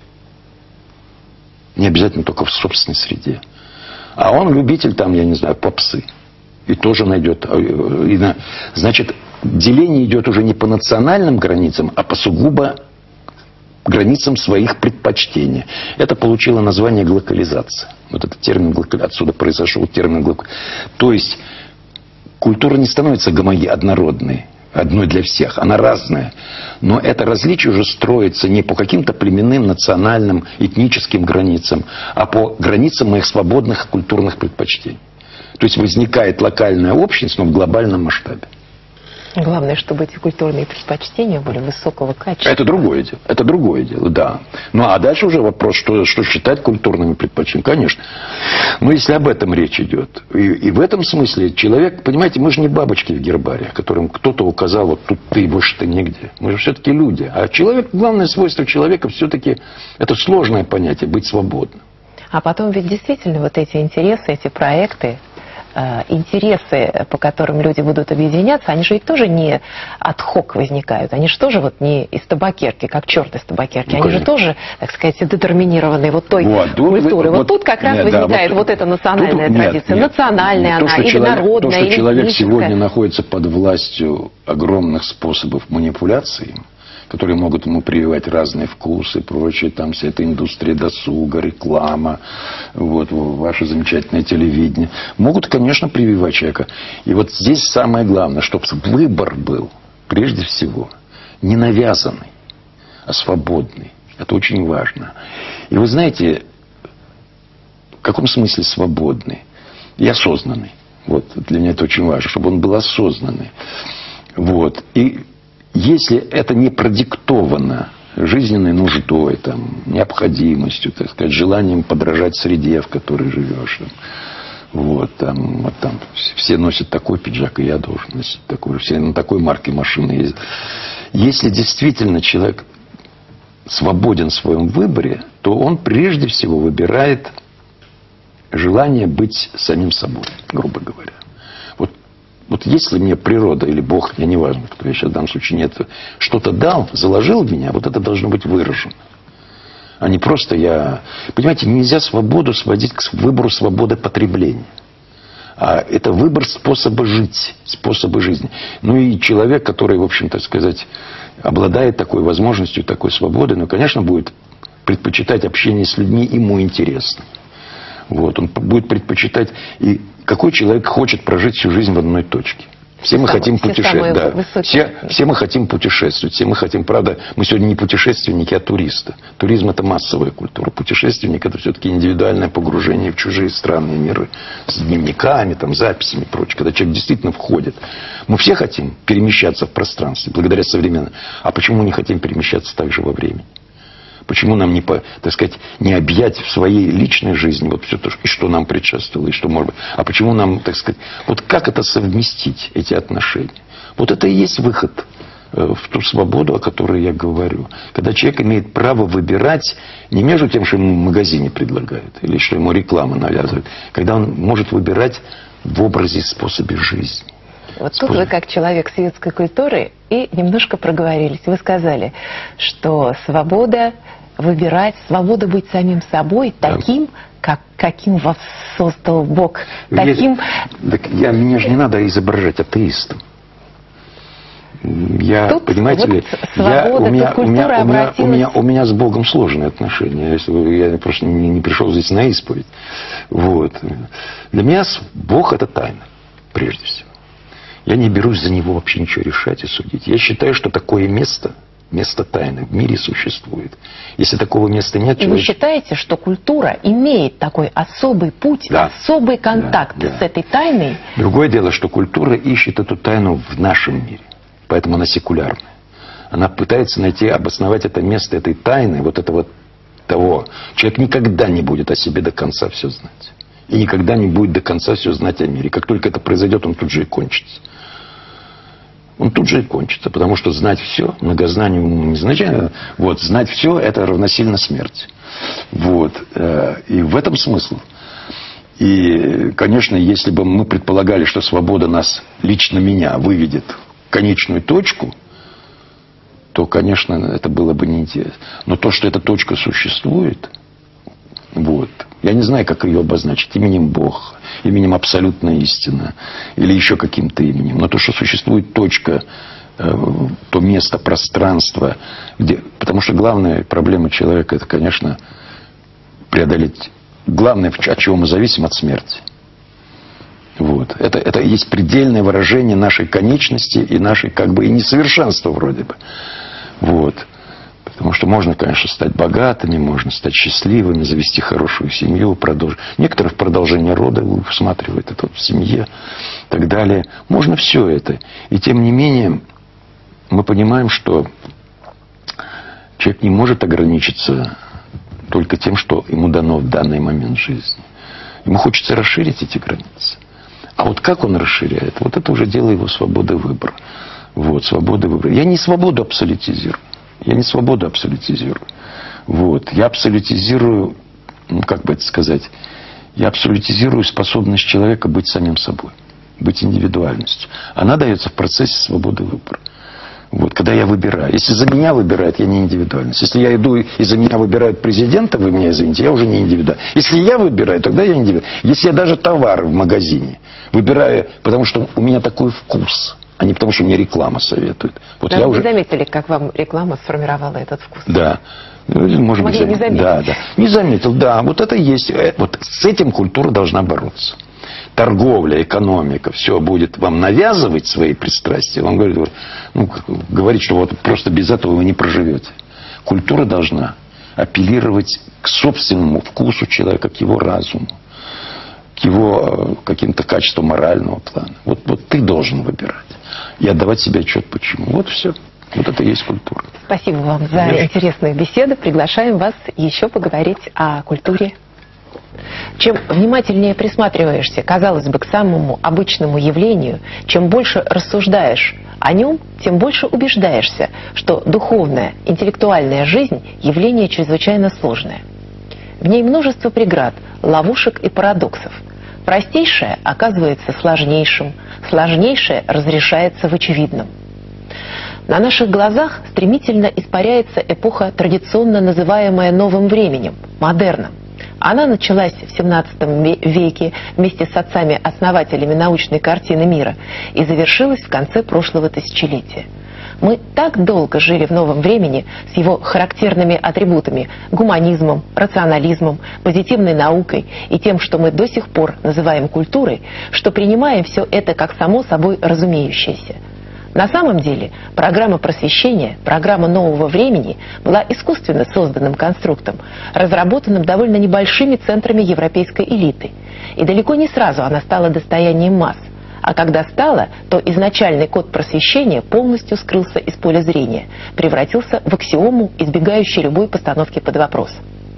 Не обязательно только в собственной среде. А он любитель, там, я не знаю, попсы. И тоже найдет. Значит, деление идет уже не по национальным границам, а по сугубо границам своих предпочтений. Это получило название глокализация. Вот этот термин глокализация, отсюда произошел термин глокализация. То есть культура не становится однородной. одной для всех. Она разная. Но это различие уже строится не по каким-то племенным, национальным, этническим границам, а по границам моих свободных культурных предпочтений. То есть возникает локальная общность, но в глобальном масштабе. Главное, чтобы эти культурные предпочтения были высокого качества. Это другое дело, да. Ну а дальше уже вопрос, что считать культурными предпочтениями, конечно. Но если об этом речь идет, и в этом смысле человек, понимаете, мы же не бабочки в гербариях, которым кто-то указал, вот тут ты, больше ты нигде. Мы же все-таки люди. А человек, главное свойство человека все-таки, это сложное понятие, быть свободным. А потом ведь действительно вот эти интересы, эти проекты, интересы, по которым люди будут объединяться, они же ведь тоже не ad-hoc возникают. Они же тоже вот не из табакерки, как черт из табакерки. Они же тоже, так сказать, детерминированы вот той культурой. Вот тут как раз возникает вот эта национальная традиция. Национальная она, или народная, или то, что человек сегодня находится под властью огромных способов манипуляции, которые могут ему прививать разные вкусы, прочее, там вся эта индустрия досуга, реклама, вот, ваше замечательное телевидение, могут, конечно, прививать человека. И вот здесь самое главное, чтобы выбор был, прежде всего, не навязанный, а свободный. Это очень важно. И вы знаете, в каком смысле свободный? И осознанный. Вот, для меня это очень важно, чтобы он был осознанный. Вот. И если это не продиктовано жизненной нуждой, там, необходимостью, так сказать, желанием подражать среде, в которой живешь, там все носят такой пиджак, и я должен носить такой, все на такой марке машины ездят. Если действительно человек свободен в своем выборе, то он прежде всего выбирает желание быть самим собой, грубо говоря. Вот если мне природа или Бог, я не важно, кто я сейчас в данном случае нет, что-то дал, заложил в меня, вот это должно быть выражено. А не просто я... Понимаете, нельзя свободу сводить к выбору свободы потребления. А это выбор способа жить, способа жизни. Ну и человек, который, в общем, так сказать, обладает такой возможностью, такой свободой, ну, конечно, будет предпочитать общение с людьми ему интересным. Вот, он будет предпочитать... И какой человек хочет прожить всю жизнь в одной точке? Все мы хотим путешествовать. Да. Все мы хотим путешествовать. Все мы хотим, правда, мы сегодня не путешественники, а туристы. Туризм — это массовая культура. Путешественник — это все-таки индивидуальное погружение в чужие страны и миры. С дневниками, там, записями и прочее. Когда человек действительно входит. Мы все хотим перемещаться в пространстве, благодаря современному. А почему не хотим перемещаться также во времени? Почему нам не, так сказать, не объять в своей личной жизни вот все то, и что нам предшествовало, и что может быть. А почему нам, так сказать, вот как это совместить, эти отношения? Вот это и есть выход в ту свободу, о которой я говорю. Когда человек имеет право выбирать не между тем, что ему в магазине предлагают, или что ему реклама навязывает. Когда он может выбирать в образе и способе жизни. Вот тут вы, как человек светской культуры, и немножко проговорились. Вы сказали, что свобода выбирать, свобода быть самим собой, таким, каким вас создал Бог. Таким... Мне же не надо изображать атеистом. Тут понимаете вот ли, у меня с Богом сложные отношения. Я просто не пришел здесь на исповедь. Вот. Для меня Бог — это тайна, прежде всего. Я не берусь за него вообще ничего решать и судить. Я считаю, что такое место тайны в мире существует. Если такого места нет... И вы считаете, что культура имеет такой особый путь, особый контакт с этой тайной? Другое дело, что культура ищет эту тайну в нашем мире. Поэтому она секулярная. Она пытается обосновать это место этой тайны, вот этого того. Человек никогда не будет о себе до конца все знать. И никогда не будет до конца все знать о мире. Как только это произойдет, он тут же и кончится. Он тут же и кончится, потому что знать все, многознанию не значит. Вот, знать все — это равносильно смерти. Вот. И в этом смысл. И, конечно, если бы мы предполагали, что свобода нас, лично меня, выведет в конечную точку, то, конечно, это было бы неинтересно. Но то, что эта точка существует, вот, я не знаю, как ее обозначить. Именем Бог, именем абсолютная истина. Или еще каким-то именем. Но то, что существует точка, то место, пространство. Потому что главная проблема человека — это, конечно, преодолеть. Главное, от чего мы зависим — от смерти. Вот. Это есть предельное выражение нашей конечности и нашей как бы и несовершенства вроде бы. Вот. Потому что можно, конечно, стать богатыми, можно стать счастливыми, завести хорошую семью, продолжить. Некоторые в продолжение рода усматривают это в семье и так далее. Можно все это. И тем не менее мы понимаем, что человек не может ограничиться только тем, что ему дано в данный момент жизни. Ему хочется расширить эти границы. А вот как он расширяет, вот это уже дело его свободы выбора. Вот, свободы выбора. Я не свободу абсолютизирую. Вот. Я абсолютизирую, как бы это сказать, я абсолютизирую способность человека быть самим собой, быть индивидуальностью. Она дается в процессе свободы выбора. Вот, когда я выбираю. Если за меня выбирают, я не индивидуальность. Если я иду и за меня выбирают президента, вы меня извините, я уже не индивидуальность. Если я выбираю, тогда я индивидуальность. Если я даже товары в магазине выбираю, потому что у меня такой вкус, а не потому что мне реклама советует. Вот вы не заметили, как вам реклама сформировала этот вкус? Да. Может быть, не заметил. Да. Не заметил, да. Вот это есть. Вот с этим культура должна бороться. Торговля, экономика, все будет вам навязывать свои пристрастия. Вам говорит, что вот просто без этого вы не проживете. Культура должна апеллировать к собственному вкусу человека, к его разуму, к его каким-то качествам морального плана. Вот ты должен выбирать. И отдавать себе отчет, почему. Вот все. Вот это и есть культура. Спасибо вам за интересную беседу. Приглашаем вас еще поговорить о культуре. Чем внимательнее присматриваешься, казалось бы, к самому обычному явлению, чем больше рассуждаешь о нем, тем больше убеждаешься, что духовная, интеллектуальная жизнь – явление чрезвычайно сложное. В ней множество преград, ловушек и парадоксов. Простейшее оказывается сложнейшим, сложнейшее разрешается в очевидном. На наших глазах стремительно испаряется эпоха, традиционно называемая новым временем – модерном. Она началась в XVII веке вместе с отцами-основателями научной картины мира и завершилась в конце прошлого тысячелетия. Мы так долго жили в новом времени с его характерными атрибутами – гуманизмом, рационализмом, позитивной наукой и тем, что мы до сих пор называем культурой, что принимаем все это как само собой разумеющееся. На самом деле программа просвещения, программа нового времени была искусственно созданным конструктом, разработанным довольно небольшими центрами европейской элиты. И далеко не сразу она стала достоянием масс. А когда стала, то изначальный код просвещения полностью скрылся из поля зрения, превратился в аксиому, избегающую любой постановки под вопрос.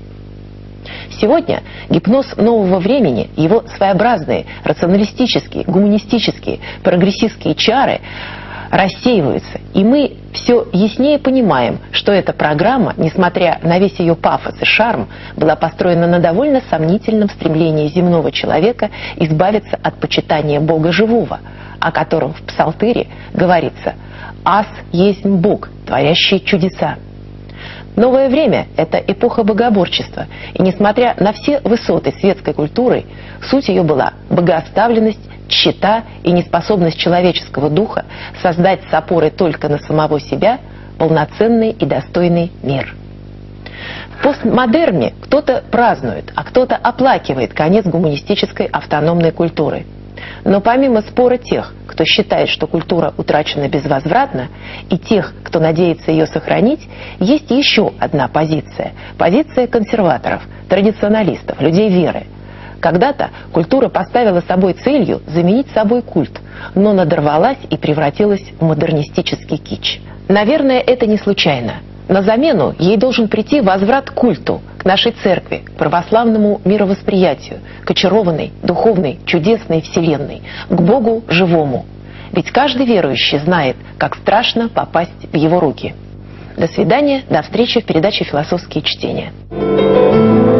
Сегодня гипноз нового времени, его своеобразные, рационалистические, гуманистические, прогрессистские чары рассеиваются, и мы все яснее понимаем, что эта программа, несмотря на весь ее пафос и шарм, была построена на довольно сомнительном стремлении земного человека избавиться от почитания Бога живого, о котором в Псалтыре говорится «Аз есть Бог, творящий чудеса». Новое время – это эпоха богоборчества, и несмотря на все высоты светской культуры, суть ее была богооставленность, тщета и неспособность человеческого духа создать с опорой только на самого себя полноценный и достойный мир. В постмодерне кто-то празднует, а кто-то оплакивает конец гуманистической автономной культуры. Но помимо спора тех, кто считает, что культура утрачена безвозвратно, и тех, кто надеется ее сохранить, есть еще одна позиция – позиция консерваторов, традиционалистов, людей веры. Когда-то культура поставила собой целью заменить собой культ, но надорвалась и превратилась в модернистический кич. Наверное, это не случайно. На замену ей должен прийти возврат к культу, к нашей церкви, к православному мировосприятию, к очарованной, духовной, чудесной вселенной, к Богу живому. Ведь каждый верующий знает, как страшно попасть в его руки. До свидания, до встречи в передаче «Философские чтения».